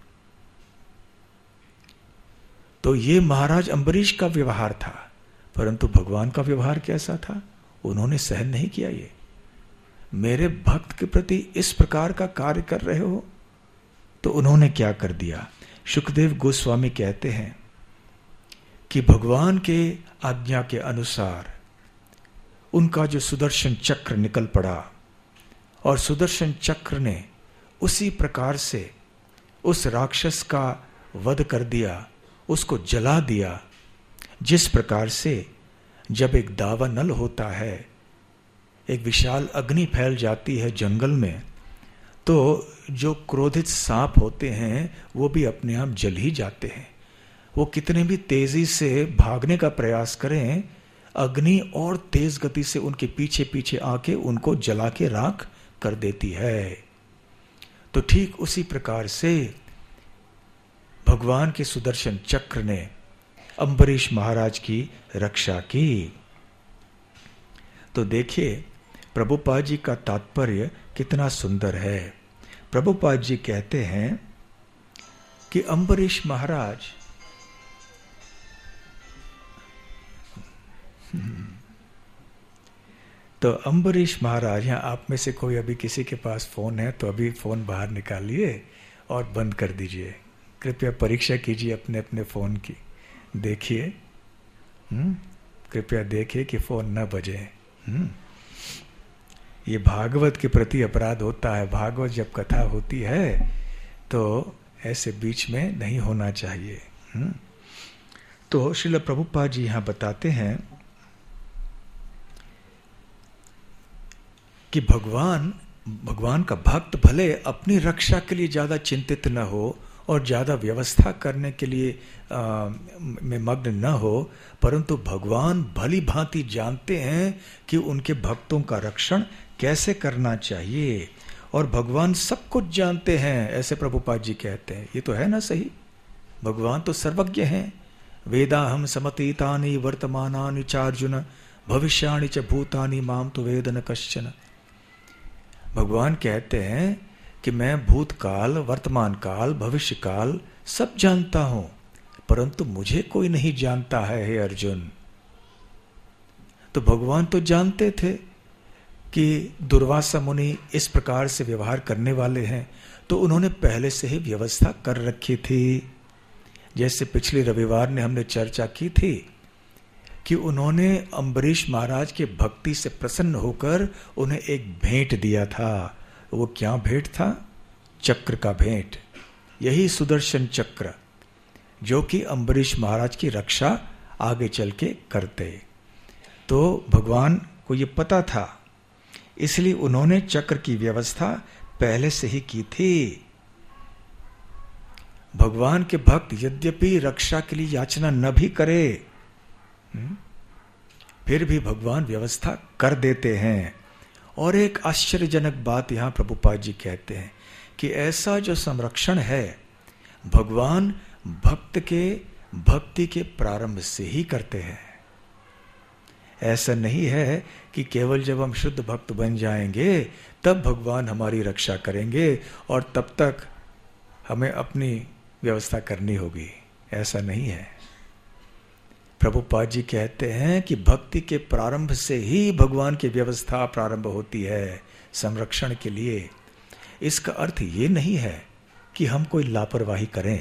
तो ये महाराज अम्बरीश का व्यवहार था, परंतु भगवान का व्यवहार कैसा था? उन्होंने सहन नहीं किया। ये मेरे भक्त के प्रति इस प्रकार का कार्य कर रहे हो, तो उन्होंने क्या कर दिया? सुखदेव गोस्वामी कहते हैं कि भगवान के आज्ञा के अनुसार उनका जो सुदर्शन चक्र निकल पड़ा और सुदर्शन चक्र ने उसी प्रकार से उस राक्षस का वध कर दिया, उसको जला दिया, जिस प्रकार से जब एक दावानल होता है, एक विशाल अग्नि फैल जाती है जंगल में, तो जो क्रोधित सांप होते हैं वो भी अपने आप जल ही जाते हैं। वो कितने भी तेजी से भागने का प्रयास करें, अग्नि और तेज गति से उनके पीछे पीछे आके उनको जला के राख कर देती है। तो ठीक उसी प्रकार से भगवान के सुदर्शन चक्र ने अम्बरीश महाराज की रक्षा की। तो देखिए प्रभुपाद जी का तात्पर्य कितना सुंदर है। प्रभुपाद जी कहते हैं कि अम्बरीश महाराज तो अम्बरीश महाराज, यहाँ आप में से कोई अभी किसी के पास फोन है तो अभी फोन बाहर निकालिए और बंद कर दीजिए। कृपया परीक्षा कीजिए अपने अपने फोन की, देखिए, हम्म कृपया देखिए कि फोन न बजे। हम्म ये भागवत के प्रति अपराध होता है। भागवत जब कथा होती है तो ऐसे बीच में नहीं होना चाहिए। हम्म तो श्रील प्रभुपाद जी यहाँ बताते हैं कि भगवान भगवान का भक्त भले अपनी रक्षा के लिए ज्यादा चिंतित न हो और ज्यादा व्यवस्था करने के लिए आ, में मग्न न हो, परंतु भगवान भली भांति जानते हैं कि उनके भक्तों का रक्षण कैसे करना चाहिए, और भगवान सब कुछ जानते हैं, ऐसे प्रभुपाद जी कहते हैं। ये तो है ना सही, भगवान तो सर्वज्ञ हैं। वेदाहम समतीतानि वर्तमानानि चार्जुन भविष्याणि च भूतानि माम तो वेद न कश्चन। भगवान कहते हैं कि मैं भूतकाल, वर्तमान काल, भविष्य काल सब जानता हूं, परंतु मुझे कोई नहीं जानता है हे अर्जुन। तो भगवान तो जानते थे कि दुर्वासा मुनि इस प्रकार से व्यवहार करने वाले हैं, तो उन्होंने पहले से ही व्यवस्था कर रखी थी। जैसे पिछले रविवार ने हमने चर्चा की थी कि उन्होंने अम्बरीश महाराज के भक्ति से प्रसन्न होकर उन्हें एक भेंट दिया था। वो क्या भेंट था? चक्र का भेंट। यही सुदर्शन चक्र जो कि अम्बरीश महाराज की रक्षा आगे चल के करते। तो भगवान को ये पता था, इसलिए उन्होंने चक्र की व्यवस्था पहले से ही की थी। भगवान के भक्त यद्यपि रक्षा के लिए याचना न भी करे, फिर भी भगवान व्यवस्था कर देते हैं। और एक आश्चर्यजनक बात यहां प्रभुपाद जी कहते हैं कि ऐसा जो संरक्षण है भगवान भक्त के भक्ति के प्रारंभ से ही करते हैं। ऐसा नहीं है कि केवल जब हम शुद्ध भक्त बन जाएंगे तब भगवान हमारी रक्षा करेंगे और तब तक हमें अपनी व्यवस्था करनी होगी। ऐसा नहीं है। प्रभुपाद जी कहते हैं कि भक्ति के प्रारंभ से ही भगवान की व्यवस्था प्रारंभ होती है संरक्षण के लिए। इसका अर्थ ये नहीं है कि हम कोई लापरवाही करें।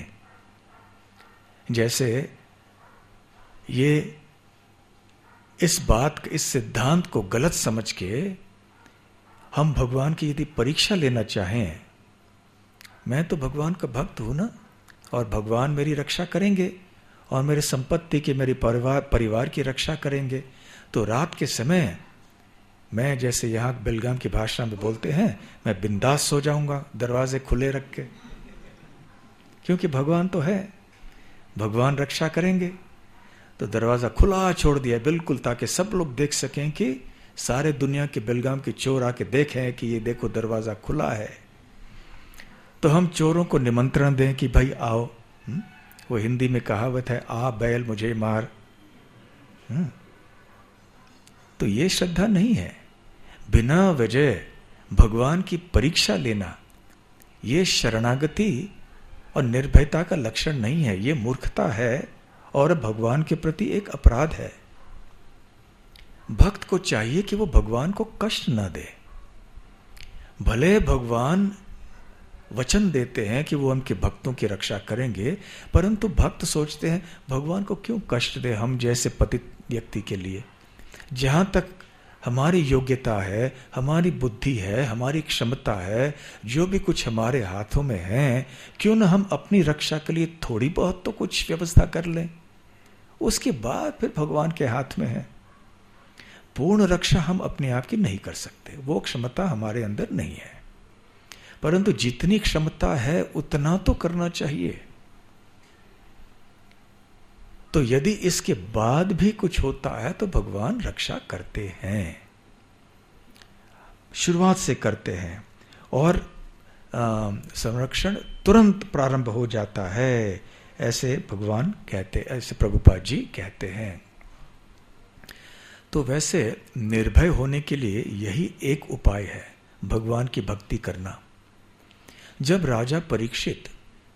जैसे ये इस बात इस सिद्धांत को गलत समझ के हम भगवान की यदि परीक्षा लेना चाहें, मैं तो भगवान का भक्त हूं ना, और भगवान मेरी रक्षा करेंगे और मेरे संपत्ति की, मेरे परिवार परिवार की रक्षा करेंगे, तो रात के समय मैं, जैसे यहाँ बेलगाम की भाषा में बोलते हैं, मैं बिंदास सो जाऊंगा दरवाजे खुले रख के, क्योंकि भगवान तो है, भगवान रक्षा करेंगे। तो दरवाजा खुला छोड़ दिया बिल्कुल, ताकि सब लोग देख सकें कि सारे दुनिया के बेलगाम के चोर आके देखें कि ये देखो दरवाजा खुला है। तो हम चोरों को निमंत्रण दें कि भाई आओ। हुँ? वो हिंदी में कहावत है, आ बैल मुझे मार। हुँ? तो ये श्रद्धा नहीं है। बिना वजह भगवान की परीक्षा लेना ये शरणागति और निर्भयता का लक्षण नहीं है, ये मूर्खता है और भगवान के प्रति एक अपराध है। भक्त को चाहिए कि वो भगवान को कष्ट ना दे। भले भगवान वचन देते हैं कि वो उनके भक्तों की रक्षा करेंगे, परंतु भक्त सोचते हैं भगवान को क्यों कष्ट दे हम जैसे पतित व्यक्ति के लिए। जहां तक हमारी योग्यता है, हमारी बुद्धि है, हमारी क्षमता है, जो भी कुछ हमारे हाथों में है, क्यों न हम अपनी रक्षा के लिए थोड़ी बहुत तो कुछ व्यवस्था कर लें। उसके बाद फिर भगवान के हाथ में है। पूर्ण रक्षा हम अपने आप की नहीं कर सकते, वो क्षमता हमारे अंदर नहीं है, परंतु जितनी क्षमता है उतना तो करना चाहिए। तो यदि इसके बाद भी कुछ होता है तो भगवान रक्षा करते हैं, शुरुआत से करते हैं, और आ, संरक्षण तुरंत प्रारंभ हो जाता है, ऐसे भगवान कहते, ऐसे प्रभुपाद जी कहते हैं। तो वैसे निर्भय होने के लिए यही एक उपाय है, भगवान की भक्ति करना। जब राजा परीक्षित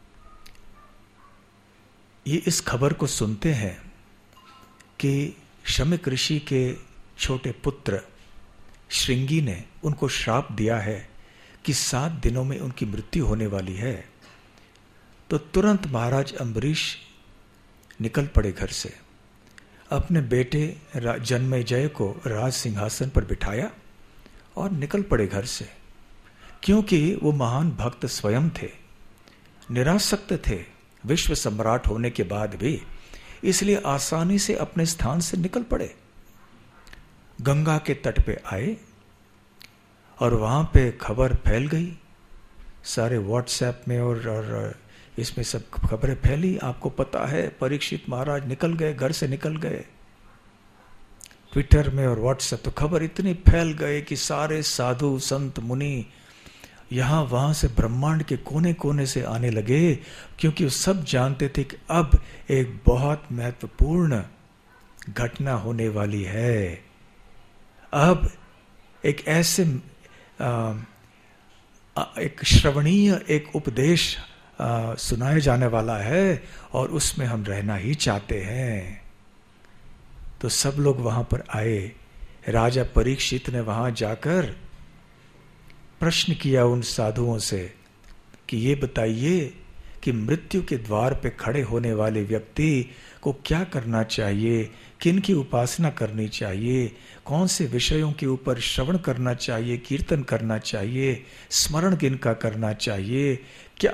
ये इस खबर को सुनते हैं कि शमिक ऋषि के छोटे पुत्र श्रृंगी ने उनको श्राप दिया है कि सात दिनों में उनकी मृत्यु होने वाली है, तो तुरंत महाराज अम्बरीश निकल पड़े घर से, अपने बेटे जन्मेजय को राज सिंहासन पर बिठाया और निकल पड़े घर से, क्योंकि वो महान भक्त स्वयं थे, निरासक्त थे विश्व सम्राट होने के बाद भी, इसलिए आसानी से अपने स्थान से निकल पड़े। गंगा के तट पे आए और वहां पे खबर फैल गई, सारे व्हाट्सएप में और, और इसमें सब खबरें फैली। आपको पता है परीक्षित महाराज निकल गए, घर से निकल गए। ट्विटर में और व्हाट्सएप तो खबर इतनी फैल गए कि सारे साधु संत मुनि यहां वहां से ब्रह्मांड के कोने कोने से आने लगे, क्योंकि वो सब जानते थे कि अब एक बहुत महत्वपूर्ण घटना होने वाली है। अब एक ऐसे आ, एक श्रवणीय एक उपदेश आ, सुनाया जाने वाला है और उसमें हम रहना ही चाहते हैं। तो सब लोग वहां पर आए। राजा परीक्षित ने वहां जाकर प्रश्न किया उन साधुओं से कि ये बताइए कि मृत्यु के द्वार पे खड़े होने वाले व्यक्ति को क्या करना चाहिए, किन की उपासना करनी चाहिए, कौन से विषयों के ऊपर श्रवण करना चाहिए, कीर्तन करना चाहिए, स्मरण किन का करना चाहिए, क्या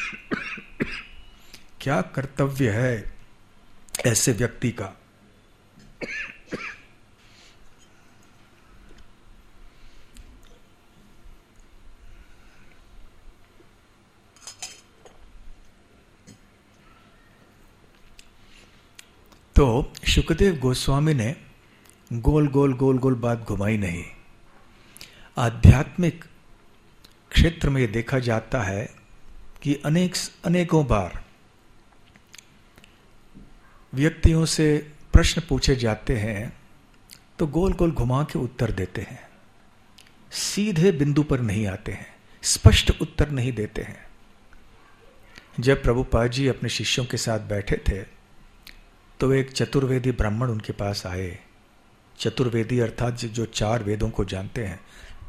क्या कर्तव्य है ऐसे व्यक्ति का। तो शुकदेव गोस्वामी ने गोल गोल गोल गोल बात घुमाई नहीं। आध्यात्मिक क्षेत्र में यह देखा जाता है कि अनेक अनेकों बार व्यक्तियों से प्रश्न पूछे जाते हैं तो गोल गोल घुमा के उत्तर देते हैं, सीधे बिंदु पर नहीं आते हैं, स्पष्ट उत्तर नहीं देते हैं। जब प्रभुपाद जी अपने शिष्यों के साथ बैठे थे तो एक चतुर्वेदी ब्राह्मण उनके पास आए। चतुर्वेदी अर्थात जो चार वेदों को जानते हैं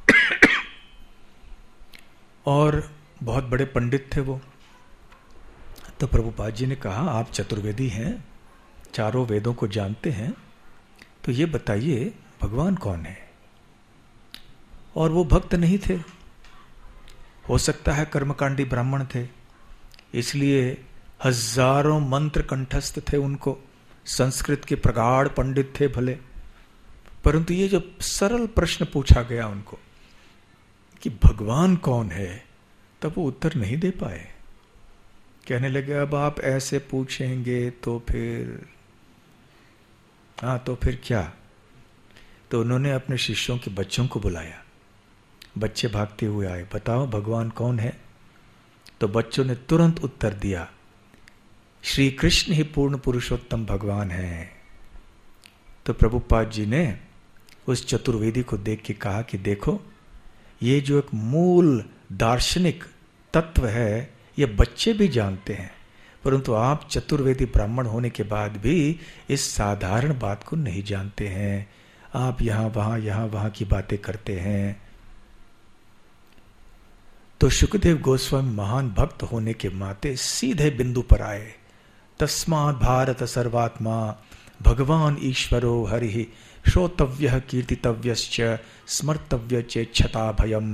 और बहुत बड़े पंडित थे वो। तो प्रभुपाद जी ने कहा आप चतुर्वेदी हैं, चारों वेदों को जानते हैं, तो ये बताइए भगवान कौन है। और वो भक्त नहीं थे, हो सकता है कर्मकांडी ब्राह्मण थे, इसलिए हजारों मंत्र कंठस्थ थे उनको, संस्कृत के प्रगाढ़ पंडित थे भले, परंतु ये जो सरल प्रश्न पूछा गया उनको कि भगवान कौन है, तब वो उत्तर नहीं दे पाए। कहने लगे अब आप ऐसे पूछेंगे तो फिर हाँ तो फिर क्या। तो उन्होंने अपने शिष्यों के बच्चों को बुलाया, बच्चे भागते हुए आए, बताओ भगवान कौन है। तो बच्चों ने तुरंत उत्तर दिया, श्री कृष्ण ही पूर्ण पुरुषोत्तम भगवान है। तो प्रभुपाद जी ने उस चतुर्वेदी को देख के कहा कि देखो ये जो एक मूल दार्शनिक तत्व है ये बच्चे भी जानते हैं, परंतु आप चतुर्वेदी ब्राह्मण होने के बाद भी इस साधारण बात को नहीं जानते हैं। आप यहां वहां यहां वहां की बातें करते हैं। तो शुकदेव गोस्वामी महान भक्त होने के नाते सीधे बिंदु पर आए। तस्मात् भारत सर्वात्मा भगवान ईश्वरो हरिः श्रोतव्यः कीर्तितव्यश्च स्मर्तव्य चेच्छता भयम।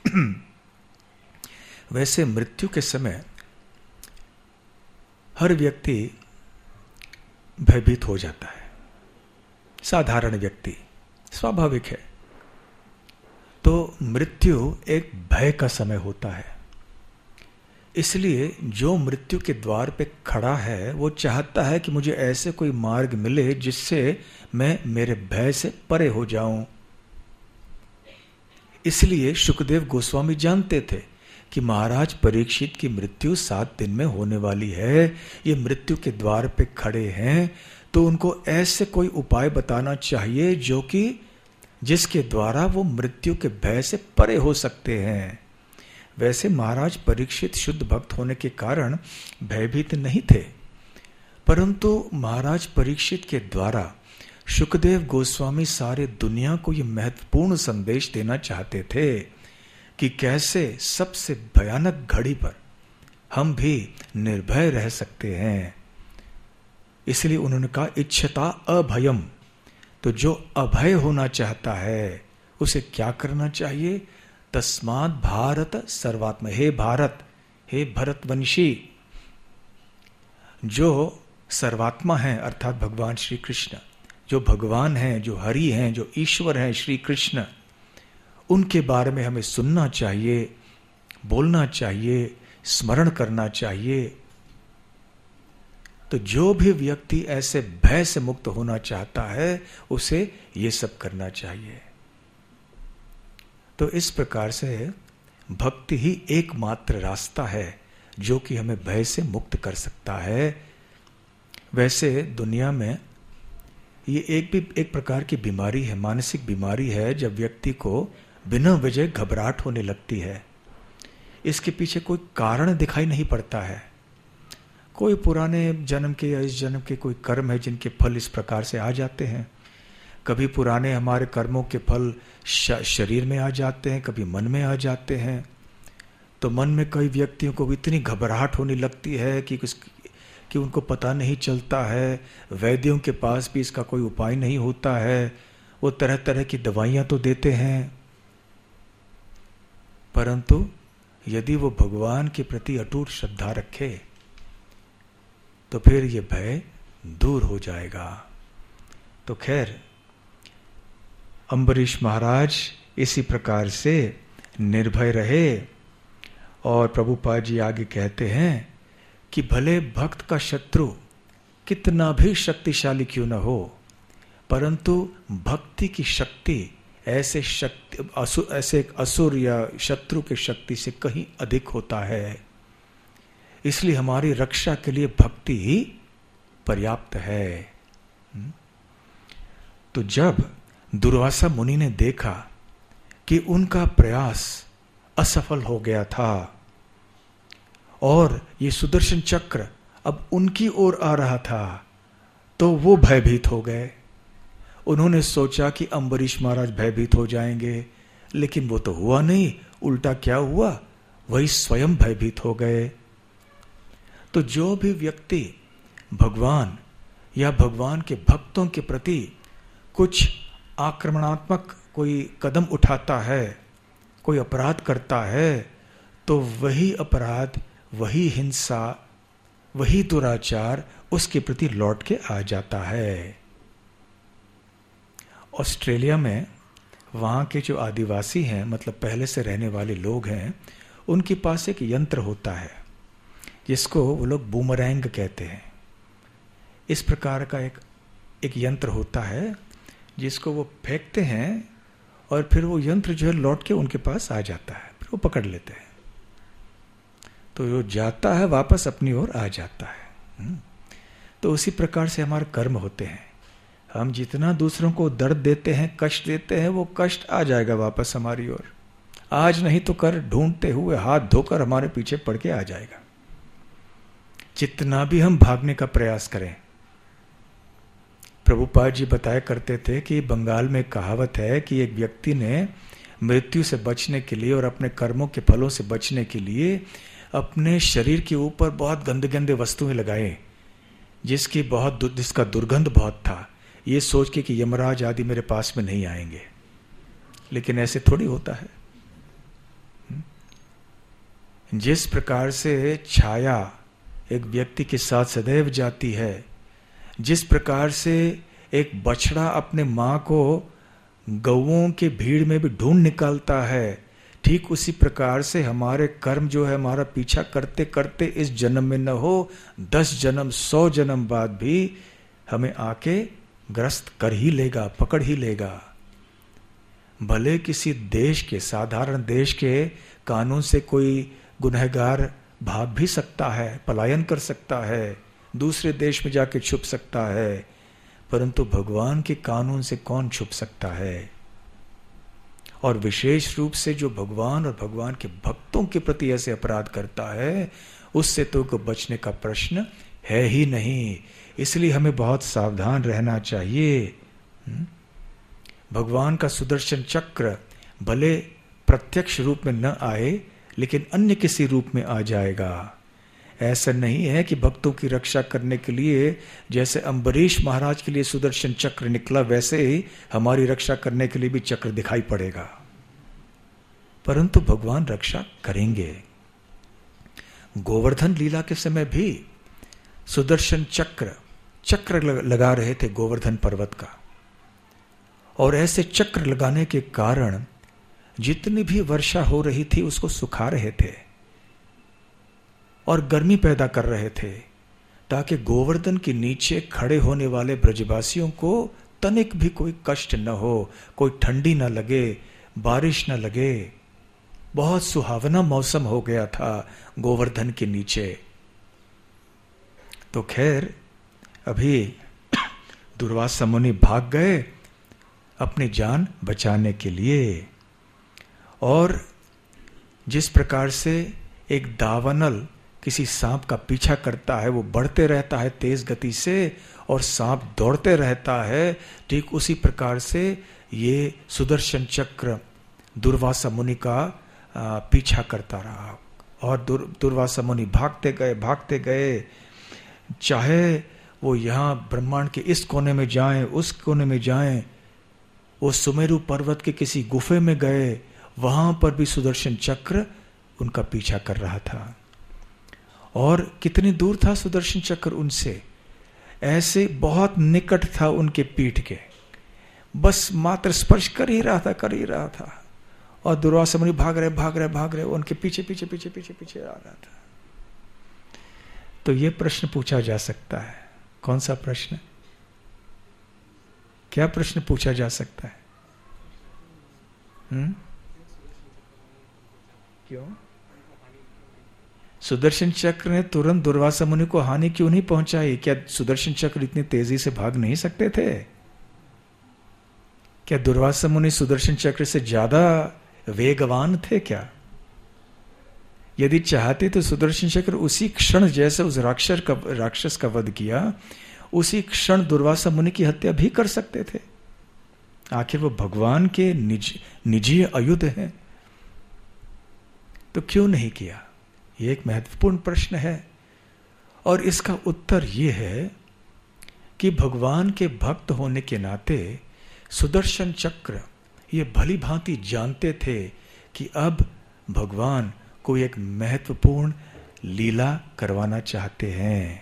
वैसे मृत्यु के समय हर व्यक्ति भयभीत हो जाता है, साधारण व्यक्ति, स्वाभाविक है। तो मृत्यु एक भय का समय होता है, इसलिए जो मृत्यु के द्वार पे खड़ा है वो चाहता है कि मुझे ऐसे कोई मार्ग मिले जिससे मैं मेरे भय से परे हो जाऊं। इसलिए शुकदेव गोस्वामी जानते थे कि महाराज परीक्षित की मृत्यु सात दिन में होने वाली है, ये मृत्यु के द्वार पे खड़े हैं, तो उनको ऐसे कोई उपाय बताना चाहिए जो कि जिसके द्वारा वो मृत्यु के भय से परे हो सकते हैं। वैसे महाराज परीक्षित शुद्ध भक्त होने के कारण भयभीत नहीं थे, परंतु महाराज परीक्षित के द्वारा शुकदेव गोस्वामी सारे दुनिया को यह महत्वपूर्ण संदेश देना चाहते थे कि कैसे सबसे भयानक घड़ी पर हम भी निर्भय रह सकते हैं। इसलिए उन्होंने कहा इच्छता अभयम। तो जो अभय होना चाहता है उसे क्या करना चाहिए? तस्मात् भारत सर्वात्मा, हे भारत, हे भरतवंशी, जो सर्वात्मा है अर्थात भगवान श्री कृष्ण, जो भगवान हैं, जो हरि हैं, जो ईश्वर हैं श्री कृष्ण, उनके बारे में हमें सुनना चाहिए, बोलना चाहिए, स्मरण करना चाहिए। तो जो भी व्यक्ति ऐसे भय से मुक्त होना चाहता है उसे ये सब करना चाहिए। तो इस प्रकार से भक्ति ही एकमात्र रास्ता है जो कि हमें भय से मुक्त कर सकता है। वैसे दुनिया में ये एक भी एक प्रकार की बीमारी है, मानसिक बीमारी है, जब व्यक्ति को बिना वजह घबराहट होने लगती है। इसके पीछे कोई कारण दिखाई नहीं पड़ता है। कोई पुराने जन्म के या इस जन्म के कोई कर्म है जिनके फल इस प्रकार से आ जाते हैं। कभी पुराने हमारे कर्मों के फल शरीर में आ जाते हैं, कभी मन में आ जाते हैं। तो मन में कई व्यक्तियों को इतनी घबराहट होने लगती है कि कि उनको पता नहीं चलता है, वैद्यों के पास भी इसका कोई उपाय नहीं होता है। वो तरह तरह की दवाइयां तो देते हैं, परंतु यदि वो भगवान के प्रति अटूट श्रद्धा रखे तो फिर ये भय दूर हो जाएगा। तो खैर, अम्बरीश महाराज इसी प्रकार से निर्भय रहे। और प्रभुपाद जी आगे कहते हैं कि भले भक्त का शत्रु कितना भी शक्तिशाली क्यों न हो, परंतु भक्ति की शक्ति ऐसे शक्ति असुर ऐसे एक असुर या शत्रु की शक्ति से कहीं अधिक होता है। इसलिए हमारी रक्षा के लिए भक्ति ही पर्याप्त है। तो जब दुर्वासा मुनि ने देखा कि उनका प्रयास असफल हो गया था और ये सुदर्शन चक्र अब उनकी ओर आ रहा था, तो वो भयभीत हो गए। उन्होंने सोचा कि अम्बरीश महाराज भयभीत हो जाएंगे, लेकिन वो तो हुआ नहीं। उल्टा क्या हुआ, वही स्वयं भयभीत हो गए। तो जो भी व्यक्ति भगवान या भगवान के भक्तों के प्रति कुछ आक्रमणात्मक कोई कदम उठाता है, कोई अपराध करता है, तो वही अपराध, वही हिंसा, वही दुराचार उसके प्रति लौट के आ जाता है। ऑस्ट्रेलिया में वहाँ के जो आदिवासी हैं, मतलब पहले से रहने वाले लोग हैं, उनके पास एक यंत्र होता है जिसको वो लोग बूमरैंग कहते हैं। इस प्रकार का एक एक यंत्र होता है जिसको वो फेंकते हैं और फिर वो यंत्र जो है लौट के उनके पास आ जाता है, फिर वो पकड़ लेते हैं। तो वो जाता है वापस अपनी ओर आ जाता है। तो उसी प्रकार से हमारे कर्म होते हैं। हम जितना दूसरों को दर्द देते हैं, कष्ट देते हैं, वो कष्ट आ जाएगा वापस हमारी ओर। आज नहीं तो कर ढूंढते हुए हाथ धोकर हमारे पीछे पड़ के आ जाएगा। जितना भी हम भागने का प्रयास करें। प्रभुपाद जी बताया करते थे कि बंगाल में कहावत है कि एक व्यक्ति ने मृत्यु से बचने के लिए और अपने कर्मों के फलों से बचने के लिए अपने शरीर के ऊपर बहुत गंदे गंदे वस्तुएं लगाए, जिसकी बहुत जिसका दुर्गंध बहुत था, ये सोच के कि यमराज आदि मेरे पास में नहीं आएंगे। लेकिन ऐसे थोड़ी होता है। जिस प्रकार से छाया एक व्यक्ति के साथ सदैव जाती है, जिस प्रकार से एक बछड़ा अपने मां को गौओं के भीड़ में भी ढूंढ निकालता है, ठीक उसी प्रकार से हमारे कर्म जो है हमारा पीछा करते करते इस जन्म में न हो, दस जन्म सौ जन्म बाद भी हमें आके ग्रस्त कर ही लेगा, पकड़ ही लेगा। भले किसी देश के, साधारण देश के कानून से कोई गुनहगार भाग भी सकता है, पलायन कर सकता है, दूसरे देश में जाके छुप सकता है, परंतु भगवान के कानून से कौन छुप सकता है? और विशेष रूप से जो भगवान और भगवान के भक्तों के प्रति ऐसे अपराध करता है, उससे तो को बचने का प्रश्न है ही नहीं। इसलिए हमें बहुत सावधान रहना चाहिए। भगवान का सुदर्शन चक्र भले प्रत्यक्ष रूप में न आए, लेकिन अन्य किसी रूप में आ जाएगा। ऐसा नहीं है कि भक्तों की रक्षा करने के लिए जैसे अम्बरीश महाराज के लिए सुदर्शन चक्र निकला, वैसे ही हमारी रक्षा करने के लिए भी चक्र दिखाई पड़ेगा, परंतु भगवान रक्षा करेंगे। गोवर्धन लीला के समय भी सुदर्शन चक्र चक्र लगा रहे थे गोवर्धन पर्वत का, और ऐसे चक्र लगाने के कारण जितनी भी वर्षा हो रही थी उसको सुखा रहे थे और गर्मी पैदा कर रहे थे, ताकि गोवर्धन के नीचे खड़े होने वाले ब्रजवासियों को तनिक भी कोई कष्ट न हो, कोई ठंडी न लगे, बारिश न लगे। बहुत सुहावना मौसम हो गया था गोवर्धन के नीचे। तो खैर अभी दुर्वासा मुनि भाग गए अपनी जान बचाने के लिए, और जिस प्रकार से एक दावानल किसी सांप का पीछा करता है, वो बढ़ते रहता है तेज गति से और सांप दौड़ते रहता है, ठीक उसी प्रकार से ये सुदर्शन चक्र दुर्वासा मुनि का पीछा करता रहा। और दुर, दुर्वासा मुनि भागते गए भागते गए, चाहे वो यहाँ ब्रह्मांड के इस कोने में जाएं, उस कोने में जाएं, वो सुमेरु पर्वत के किसी गुफे में गए, वहां पर भी सुदर्शन चक्र उनका पीछा कर रहा था। और कितनी दूर था सुदर्शन चक्र उनसे? ऐसे बहुत निकट था उनके पीठ के, बस मात्र स्पर्श कर ही रहा था कर ही रहा था और दुर्वासा मुनि भाग रहे भाग रहे भाग रहे उनके पीछे पीछे पीछे पीछे पीछे आ रहा था। तो ये प्रश्न पूछा जा सकता है। कौन सा प्रश्न? क्या प्रश्न पूछा जा सकता है? हम्म क्यों? सुदर्शन चक्र ने तुरंत दुर्वासा मुनि को हानि क्यों नहीं पहुंचाई? क्या सुदर्शन चक्र इतनी तेजी से भाग नहीं सकते थे? क्या दुर्वासा मुनि सुदर्शन चक्र से ज्यादा वेगवान थे क्या? यदि चाहते तो सुदर्शन चक्र उसी क्षण, जैसे उस राक्षस का राक्षस का वध किया, उसी क्षण दुर्वासा मुनि की हत्या भी कर सकते थे। आखिर वो भगवान के निज निजी आयुध हैं, तो क्यों नहीं किया? ये एक महत्वपूर्ण प्रश्न है। और इसका उत्तर यह है कि भगवान के भक्त होने के नाते सुदर्शन चक्र ये भली भांति जानते थे कि अब भगवान कोई एक महत्वपूर्ण लीला करवाना चाहते हैं।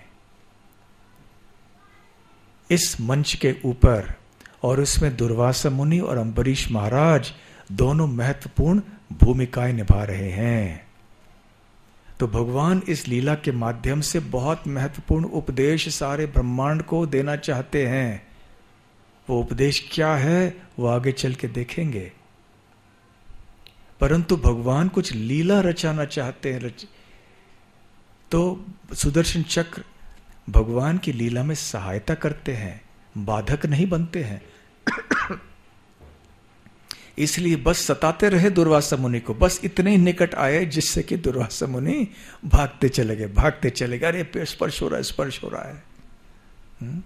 इस मंच के ऊपर, और उसमें दुर्वासा मुनि और अम्बरीश महाराज दोनों महत्वपूर्ण भूमिकाएं निभा रहे हैं। तो भगवान इस लीला के माध्यम से बहुत महत्वपूर्ण उपदेश सारे ब्रह्मांड को देना चाहते हैं। वो उपदेश क्या है वो आगे चल के देखेंगे, परंतु भगवान कुछ लीला रचाना चाहते हैं। रच... तो सुदर्शन चक्र भगवान की लीला में सहायता करते हैं, बाधक नहीं बनते हैं। इसलिए बस सताते रहे दुर्वासा मुनि को, बस इतने ही निकट आए जिससे कि दुर्वासा मुनि भागते चले गए भागते चले गए अरे स्पर्श हो रहा है स्पर्श हो रहा है हुँ?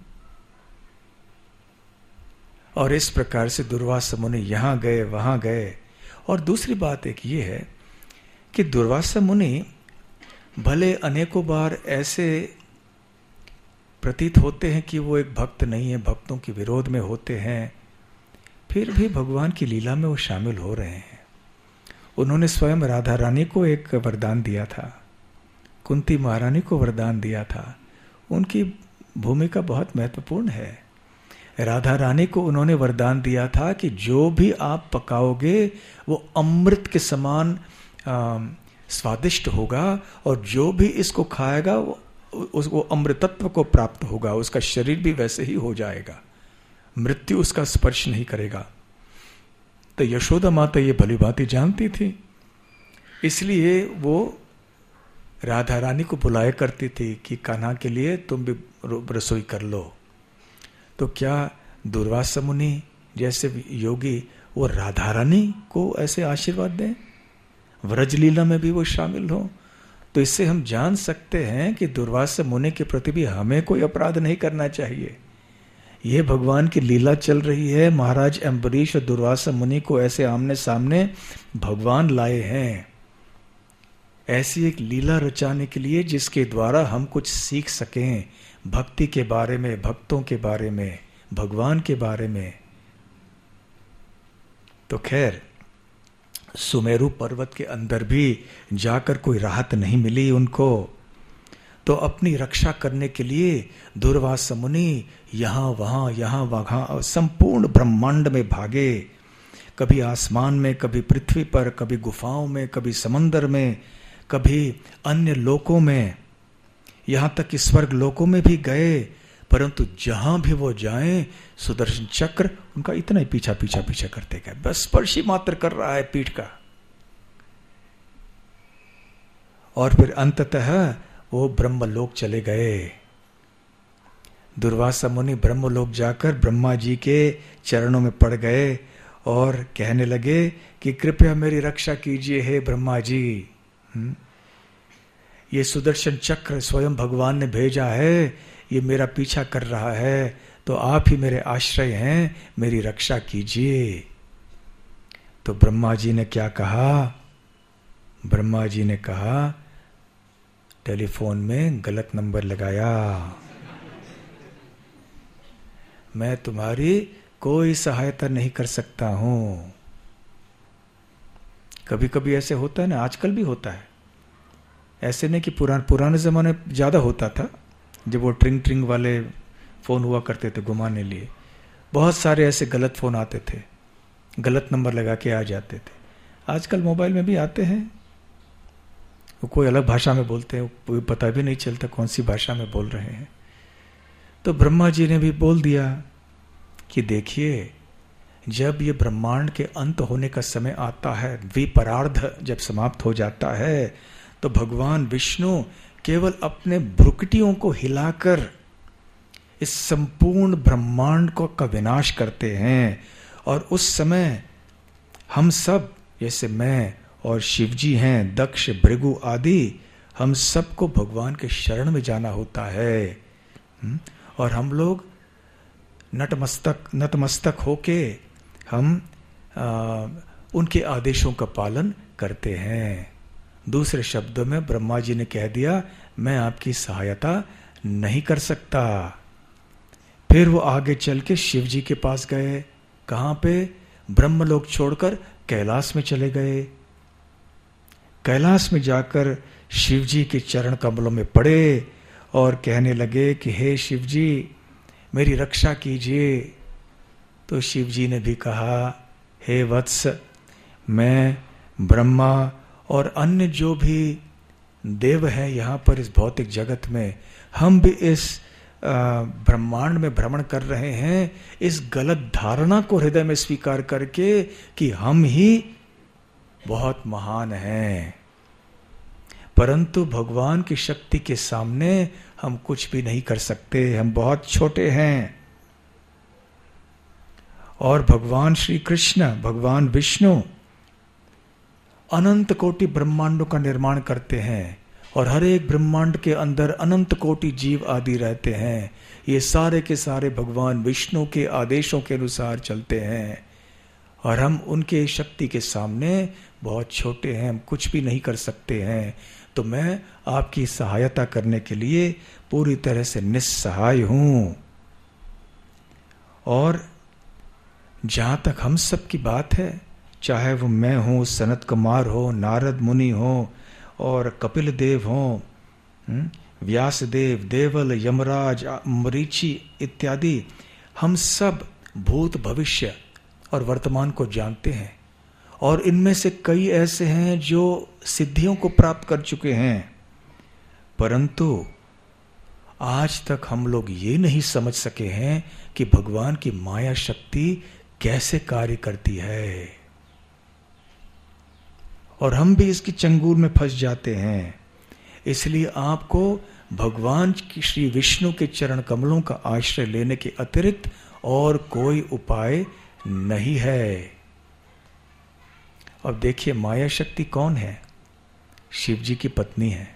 और इस प्रकार से दुर्वासा मुनि यहां गए वहां गए, और दूसरी बात एक ये है कि दुर्वासा मुनि भले अनेकों बार ऐसे प्रतीत होते हैं कि वो एक भक्त नहीं है, भक्तों के विरोध में होते हैं, फिर भी भगवान की लीला में वो शामिल हो रहे हैं। उन्होंने स्वयं राधा रानी को एक वरदान दिया था, कुंती महारानी को वरदान दिया था। उनकी भूमिका बहुत महत्वपूर्ण है। राधा रानी को उन्होंने वरदान दिया था कि जो भी आप पकाओगे वो अमृत के समान स्वादिष्ट होगा, और जो भी इसको खाएगा वो उसको अमृतत्व को प्राप्त होगा, उसका शरीर भी वैसे ही हो जाएगा, मृत्यु उसका स्पर्श नहीं करेगा। तो यशोदा माता ये भली भांति जानती थी, इसलिए वो राधा रानी को बुलाया करती थी कि कान्हा के लिए तुम भी रसोई कर लो। तो क्या दुर्वासा मुनि जैसे योगी वो राधा रानी को ऐसे आशीर्वाद दें, व्रजलीला में भी वो शामिल हो? तो इससे हम जान सकते हैं कि दुर्वासा मुनि के प्रति भी हमें कोई अपराध नहीं करना चाहिए। ये भगवान की लीला चल रही है। महाराज अम्बरीश और दुर्वासा मुनि को ऐसे आमने सामने भगवान लाए हैं, ऐसी एक लीला रचाने के लिए जिसके द्वारा हम कुछ सीख सकें भक्ति के बारे में, भक्तों के बारे में, भगवान के बारे में। तो खैर, सुमेरु पर्वत के अंदर भी जाकर कोई राहत नहीं मिली उनको। तो अपनी रक्षा करने के लिए दुर्वासा मुनि यहां वहां यहां वहां संपूर्ण ब्रह्मांड में भागे, कभी आसमान में, कभी पृथ्वी पर, कभी गुफाओं में, कभी समंदर में, कभी अन्य लोकों में, यहां तक कि स्वर्ग लोकों में भी गए। परंतु जहां भी वो जाएं, सुदर्शन चक्र उनका इतना ही पीछा पीछा पीछा करते गए, बस स्पर्श ही मात्र कर रहा है पीठ का। और फिर अंततः वो ब्रह्मलोक चले गए। दुर्वासा मुनि ब्रह्मलोक जाकर ब्रह्मा जी के चरणों में पड़ गए और कहने लगे कि कृपया मेरी रक्षा कीजिए हे ब्रह्मा जी। हुँ? ये सुदर्शन चक्र स्वयं भगवान ने भेजा है, ये मेरा पीछा कर रहा है, तो आप ही मेरे आश्रय हैं, मेरी रक्षा कीजिए। तो ब्रह्मा जी ने क्या कहा? ब्रह्मा जी ने कहा, टेलीफोन में गलत नंबर लगाया, मैं तुम्हारी कोई सहायता नहीं कर सकता हूं। कभी कभी ऐसे होता है ना, आजकल भी होता है। ऐसे नहीं कि पुरान पुराने जमाने ज्यादा होता था, जब वो ट्रिंग ट्रिंग वाले फोन हुआ करते थे घुमाने लिए, बहुत सारे ऐसे गलत फोन आते थे, गलत नंबर लगा के आ जाते थे। आजकल मोबाइल में भी आते हैं, वो कोई अलग भाषा में बोलते हैं, कोई पता भी नहीं चलता कौन सी भाषा में बोल रहे हैं। तो ब्रह्मा जी ने भी बोल दिया कि देखिए, जब ये ब्रह्मांड के अंत होने का समय आता है, द्विपरार्ध जब समाप्त हो जाता है, तो भगवान विष्णु केवल अपने भ्रुकुटियों को हिलाकर इस संपूर्ण ब्रह्मांड को का विनाश करते हैं। और उस समय हम सब, जैसे मैं और शिवजी हैं, दक्ष, भृगु आदि, हम सबको भगवान के शरण में जाना होता है। और हम लोग नतमस्तक नतमस्तक होके हम आ, उनके आदेशों का पालन करते हैं। दूसरे शब्दों में ब्रह्मा जी ने कह दिया, मैं आपकी सहायता नहीं कर सकता। फिर वो आगे चल के शिव जी के पास गए। कहाँ पे? ब्रह्मलोक छोड़कर कैलाश में चले गए। कैलाश में जाकर शिव जी के चरण कमलों में पड़े और कहने लगे कि हे शिव जी, मेरी रक्षा कीजिए। तो शिव जी ने भी कहा, हे वत्स, मैं, ब्रह्मा और अन्य जो भी देव हैं यहाँ पर इस भौतिक जगत में, हम भी इस ब्रह्मांड में भ्रमण कर रहे हैं, इस गलत धारणा को हृदय में स्वीकार करके कि हम ही बहुत महान हैं। परंतु भगवान की शक्ति के सामने हम कुछ भी नहीं कर सकते, हम बहुत छोटे हैं। और भगवान श्री कृष्ण, भगवान विष्णु अनंत कोटि ब्रह्मांडों का निर्माण करते हैं और हर एक ब्रह्मांड के अंदर अनंत कोटि जीव आदि रहते हैं। ये सारे के सारे भगवान विष्णु के आदेशों के अनुसार चलते हैं। और हम उनके शक्ति के सामने बहुत छोटे हैं, हम कुछ भी नहीं कर सकते हैं। तो मैं आपकी सहायता करने के लिए पूरी तरह से निस्सहाय हूं। और जहां तक हम सब की बात है, चाहे वो मैं हूं, सनत कुमार हो, नारद मुनि हो और कपिल देव हो, व्यासदेव, देवल, यमराज, मरीचि इत्यादि, हम सब भूत, भविष्य और वर्तमान को जानते हैं। और इनमें से कई ऐसे हैं जो सिद्धियों को प्राप्त कर चुके हैं, परंतु आज तक हम लोग ये नहीं समझ सके हैं कि भगवान की माया शक्ति कैसे कार्य करती है। और हम भी इसकी चंगुल में फंस जाते हैं। इसलिए आपको भगवान की श्री विष्णु के चरण कमलों का आश्रय लेने के अतिरिक्त और कोई उपाय नहीं है। अब देखिए, माया शक्ति कौन है? शिव जी की पत्नी है।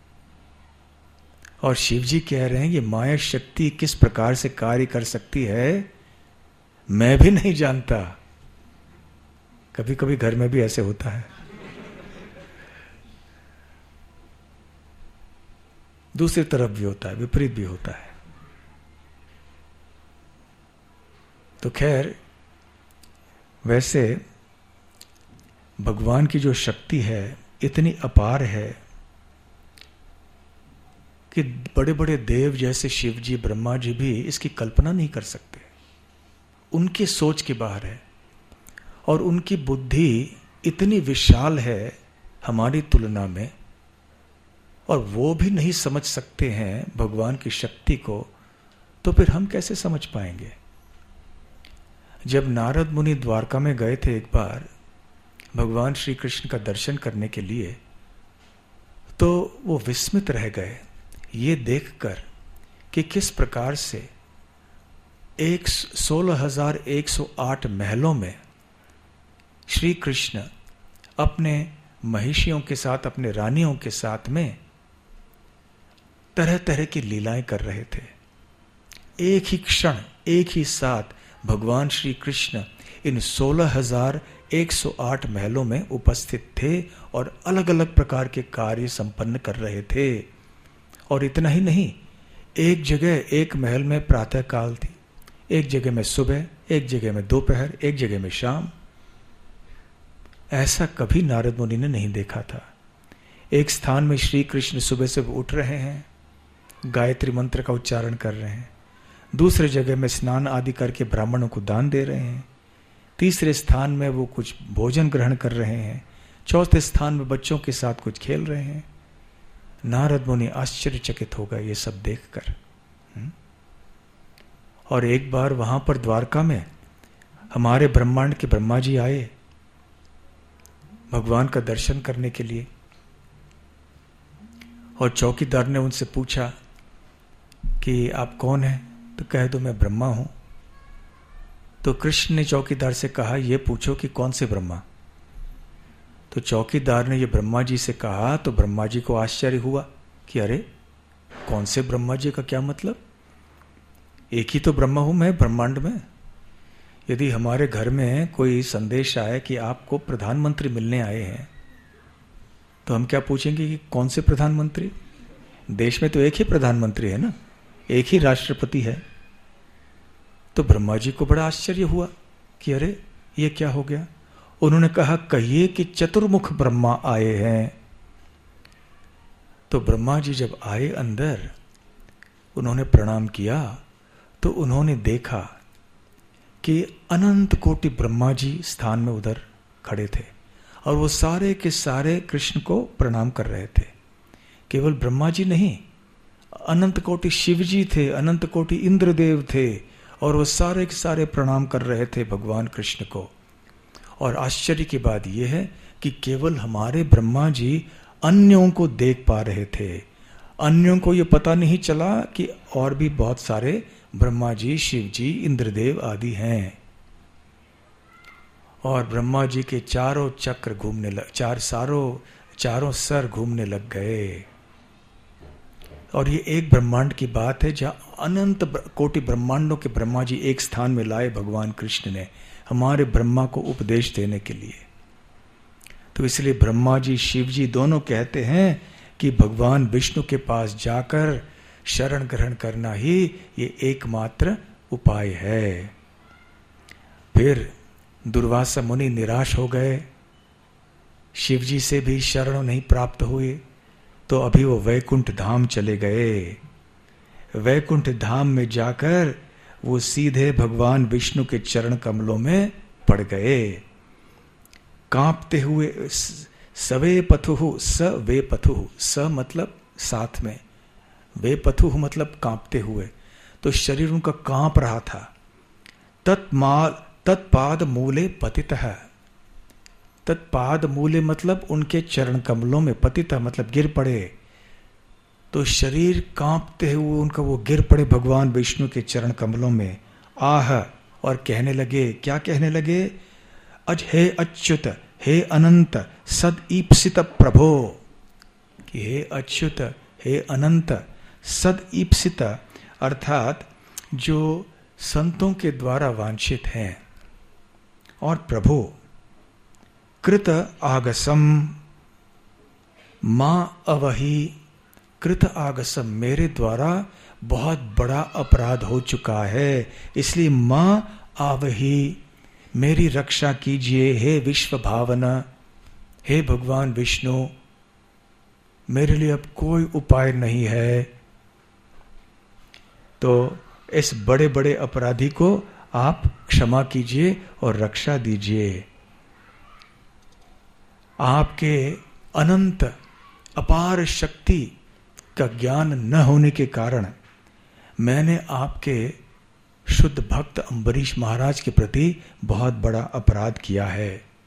और शिव जी कह रहे हैं ये माया शक्ति किस प्रकार से कार्य कर सकती है मैं भी नहीं जानता। कभी कभी घर में भी ऐसे होता है। दूसरी तरफ भी होता है, विपरीत भी होता है। तो खैर, वैसे भगवान की जो शक्ति है इतनी अपार है कि बड़े बड़े देव जैसे शिव जी, ब्रह्मा जी भी इसकी कल्पना नहीं कर सकते। उनकी सोच के बाहर है। और उनकी बुद्धि इतनी विशाल है हमारी तुलना में, और वो भी नहीं समझ सकते हैं भगवान की शक्ति को, तो फिर हम कैसे समझ पाएंगे? जब नारद मुनि द्वारका में गए थे एक बार भगवान श्री कृष्ण का दर्शन करने के लिए, तो वो विस्मित रह गए ये देखकर कि किस प्रकार से एक सोलह हजार एक सौ आठ महलों में श्री कृष्ण अपने महिषियों के साथ, अपने रानियों के साथ में तरह तरह की लीलाएं कर रहे थे। एक ही क्षण, एक ही साथ भगवान श्री कृष्ण इन सोलह हजार एक सौ आठ महलों में उपस्थित थे और अलग अलग प्रकार के कार्य संपन्न कर रहे थे। और इतना ही नहीं, एक जगह एक महल में प्रातः काल थी, एक जगह में सुबह, एक जगह में दोपहर, एक जगह में शाम। ऐसा कभी नारद मुनि ने नहीं देखा था। एक स्थान में श्री कृष्ण सुबह से उठ रहे हैं, गायत्री मंत्र का उच्चारण कर रहे हैं। दूसरे जगह में स्नान आदि करके ब्राह्मणों को दान दे रहे हैं। तीसरे स्थान में वो कुछ भोजन ग्रहण कर रहे हैं। चौथे स्थान में बच्चों के साथ कुछ खेल रहे हैं। नारद मुनि आश्चर्यचकित हो गए ये सब देखकर। और एक बार वहां पर द्वारका में हमारे ब्रह्मांड के ब्रह्मा जी आए भगवान का दर्शन करने के लिए, और चौकीदार ने उनसे पूछा कि आप कौन हैं? तो कह दो मैं ब्रह्मा हूं। तो कृष्ण ने चौकीदार से कहा ये पूछो कि कौन से ब्रह्मा? तो चौकीदार ने ये ब्रह्मा जी से कहा, तो ब्रह्मा जी को आश्चर्य हुआ कि अरे कौन से ब्रह्मा जी का क्या मतलब? एक ही तो ब्रह्मा हूं मैं ब्रह्मांड में। यदि हमारे घर में कोई संदेश आए कि आपको प्रधानमंत्री मिलने आए हैं, तो हम क्या पूछेंगे कि कौन से प्रधानमंत्री? देश में तो एक ही प्रधानमंत्री है ना, एक ही राष्ट्रपति है। तो ब्रह्मा जी को बड़ा आश्चर्य हुआ कि अरे ये क्या हो गया। उन्होंने कहा कहिए कि चतुर्मुख ब्रह्मा आए हैं। तो ब्रह्मा जी जब आए अंदर, उन्होंने प्रणाम किया, तो उन्होंने देखा कि अनंत कोटि ब्रह्मा जी स्थान में उधर खड़े थे और वो सारे के सारे कृष्ण को प्रणाम कर रहे थे। केवल ब्रह्मा जी नहीं, अनंत कोटि शिव जी थे, अनंत कोटि इंद्रदेव थे, और वो सारे के सारे प्रणाम कर रहे थे भगवान कृष्ण को। और आश्चर्य की बात यह है कि केवल हमारे ब्रह्मा जी अन्यों को देख पा रहे थे। अन्यों को ये पता नहीं चला कि और भी बहुत सारे ब्रह्मा जी, शिव जी, इंद्रदेव आदि हैं। और ब्रह्मा जी के चारों चक्र घूमने लग, चार सारों चारों सर घूमने लग गए। और ये एक ब्रह्मांड की बात है जहां अनंत कोटि ब्रह्मांडों के ब्रह्मा जी एक स्थान में लाए भगवान कृष्ण ने। हमारे ब्रह्मा को उपदेश देने के लिए। तो इसलिए ब्रह्मा जी शिव जी दोनों कहते हैं कि भगवान विष्णु के पास जाकर शरण ग्रहण करना ही ये एकमात्र उपाय है। फिर दुर्वासा मुनि निराश हो गए, शिव जी से भी शरण नहीं प्राप्त हुए, तो अभी वो वैकुंठ धाम चले गए। वैकुंठ धाम में जाकर वो सीधे भगवान विष्णु के चरण कमलों में पड़ गए। कांपते हुए सवे पथुहु स वे पथुहु, स मतलब साथ में, वे पथुहु मतलब कांपते हुए, तो शरीर उनका कांप रहा था। तत्माल तत्पाद मूले पतितः, तत्पाद मूले मतलब उनके चरण कमलों में, पतितः मतलब गिर पड़े। तो शरीर कांपते हुए उनका वो गिर पड़े भगवान विष्णु के चरण कमलों में। आह, और कहने लगे, क्या कहने लगे? अज हे अच्युत, हे अनंत, सद ईप्सित प्रभो, कि हे अच्युत, हे अनंत, सद ईप्सित अर्थात जो संतों के द्वारा वांछित हैं, और प्रभु कृत आगसम मां अवही, कृत आगसम मेरे द्वारा बहुत बड़ा अपराध हो चुका है, इसलिए मां आवही मेरी रक्षा कीजिए, हे विश्व भावना, हे भगवान विष्णु, मेरे लिए अब कोई उपाय नहीं है। तो इस बड़े बड़े अपराधी को आप क्षमा कीजिए और रक्षा दीजिए। आपके अनंत अपार शक्ति का ज्ञान न होने के कारण मैंने आपके शुद्ध भक्त अम्बरीश महाराज के प्रति बहुत बड़ा अपराध किया है,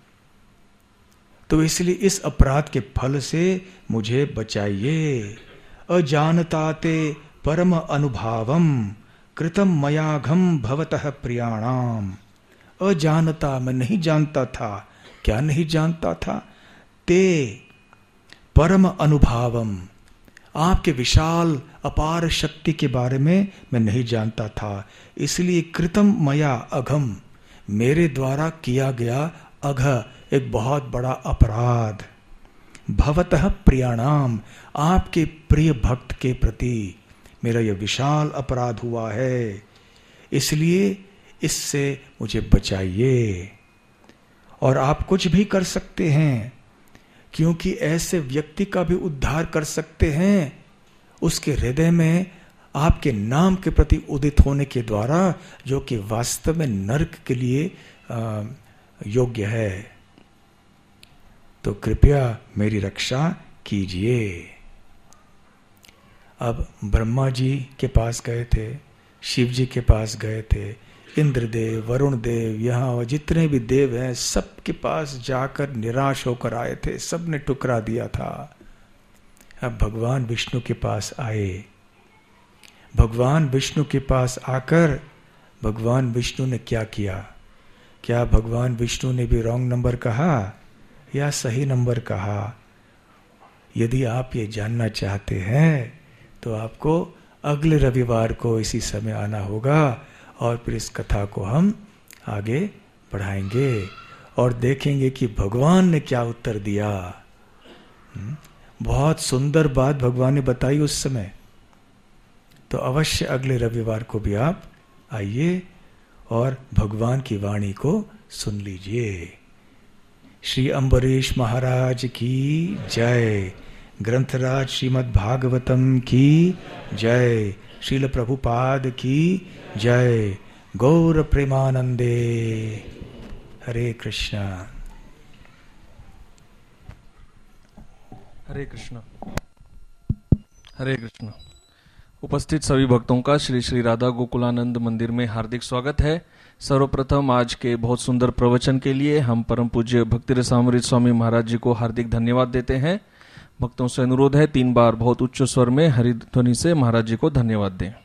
तो इसलिए इस अपराध के फल से मुझे बचाइए। अजानताते परम अनुभावम कृतम मयाघम भवतः प्रियाणाम। अजानता, मैं नहीं जानता था। क्या नहीं जानता था? ते परम अनुभावम, आपके विशाल अपार शक्ति के बारे में मैं नहीं जानता था, इसलिए कृतम मया अघम, मेरे द्वारा किया गया अघ, एक बहुत बड़ा अपराध। भवतः प्रियाणाम, आपके प्रिय भक्त के प्रति मेरा यह विशाल अपराध हुआ है, इसलिए इससे मुझे बचाइए। और आप कुछ भी कर सकते हैं, क्योंकि ऐसे व्यक्ति का भी उद्धार कर सकते हैं उसके हृदय में आपके नाम के प्रति उदित होने के द्वारा, जो कि वास्तव में नरक के लिए आ, योग्य है। तो कृपया मेरी रक्षा कीजिए। अब ब्रह्मा जी के पास गए थे, शिव जी के पास गए थे, इंद्रदेव, वरुण देव, यहाँ जितने भी देव हैं सबके पास जाकर निराश होकर आए थे, सब ने ठुकरा दिया था। अब भगवान विष्णु के पास आए। भगवान विष्णु के पास आकर भगवान विष्णु ने क्या किया? क्या भगवान विष्णु ने भी रॉन्ग नंबर कहा या सही नंबर कहा? यदि आप ये जानना चाहते हैं तो आपको अगले रविवार को इसी समय आना होगा, और फिर इस कथा को हम आगे बढ़ाएंगे और देखेंगे कि भगवान ने क्या उत्तर दिया। बहुत सुंदर बात भगवान ने बताई उस समय। तो अवश्य अगले रविवार को भी आप आइए और भगवान की वाणी को सुन लीजिए। श्री अम्बरीश महाराज की जय। ग्रंथराज श्रीमद् भागवतम की जय। श्रील प्रभुपाद की जय। गौर प्रेमानंदे। हरे कृष्णा। हरे कृष्णा। हरे कृष्णा। उपस्थित सभी भक्तों का श्री श्री राधा गोकुलानंद मंदिर में हार्दिक स्वागत है। सर्वप्रथम आज के बहुत सुंदर प्रवचन के लिए हम परम पूज्य भक्ति रसामृत स्वामी महाराज जी को हार्दिक धन्यवाद देते हैं। भक्तों से अनुरोध है तीन बार बहुत उच्च स्वर में हरि ध्वनि से महाराज जी को धन्यवाद दें।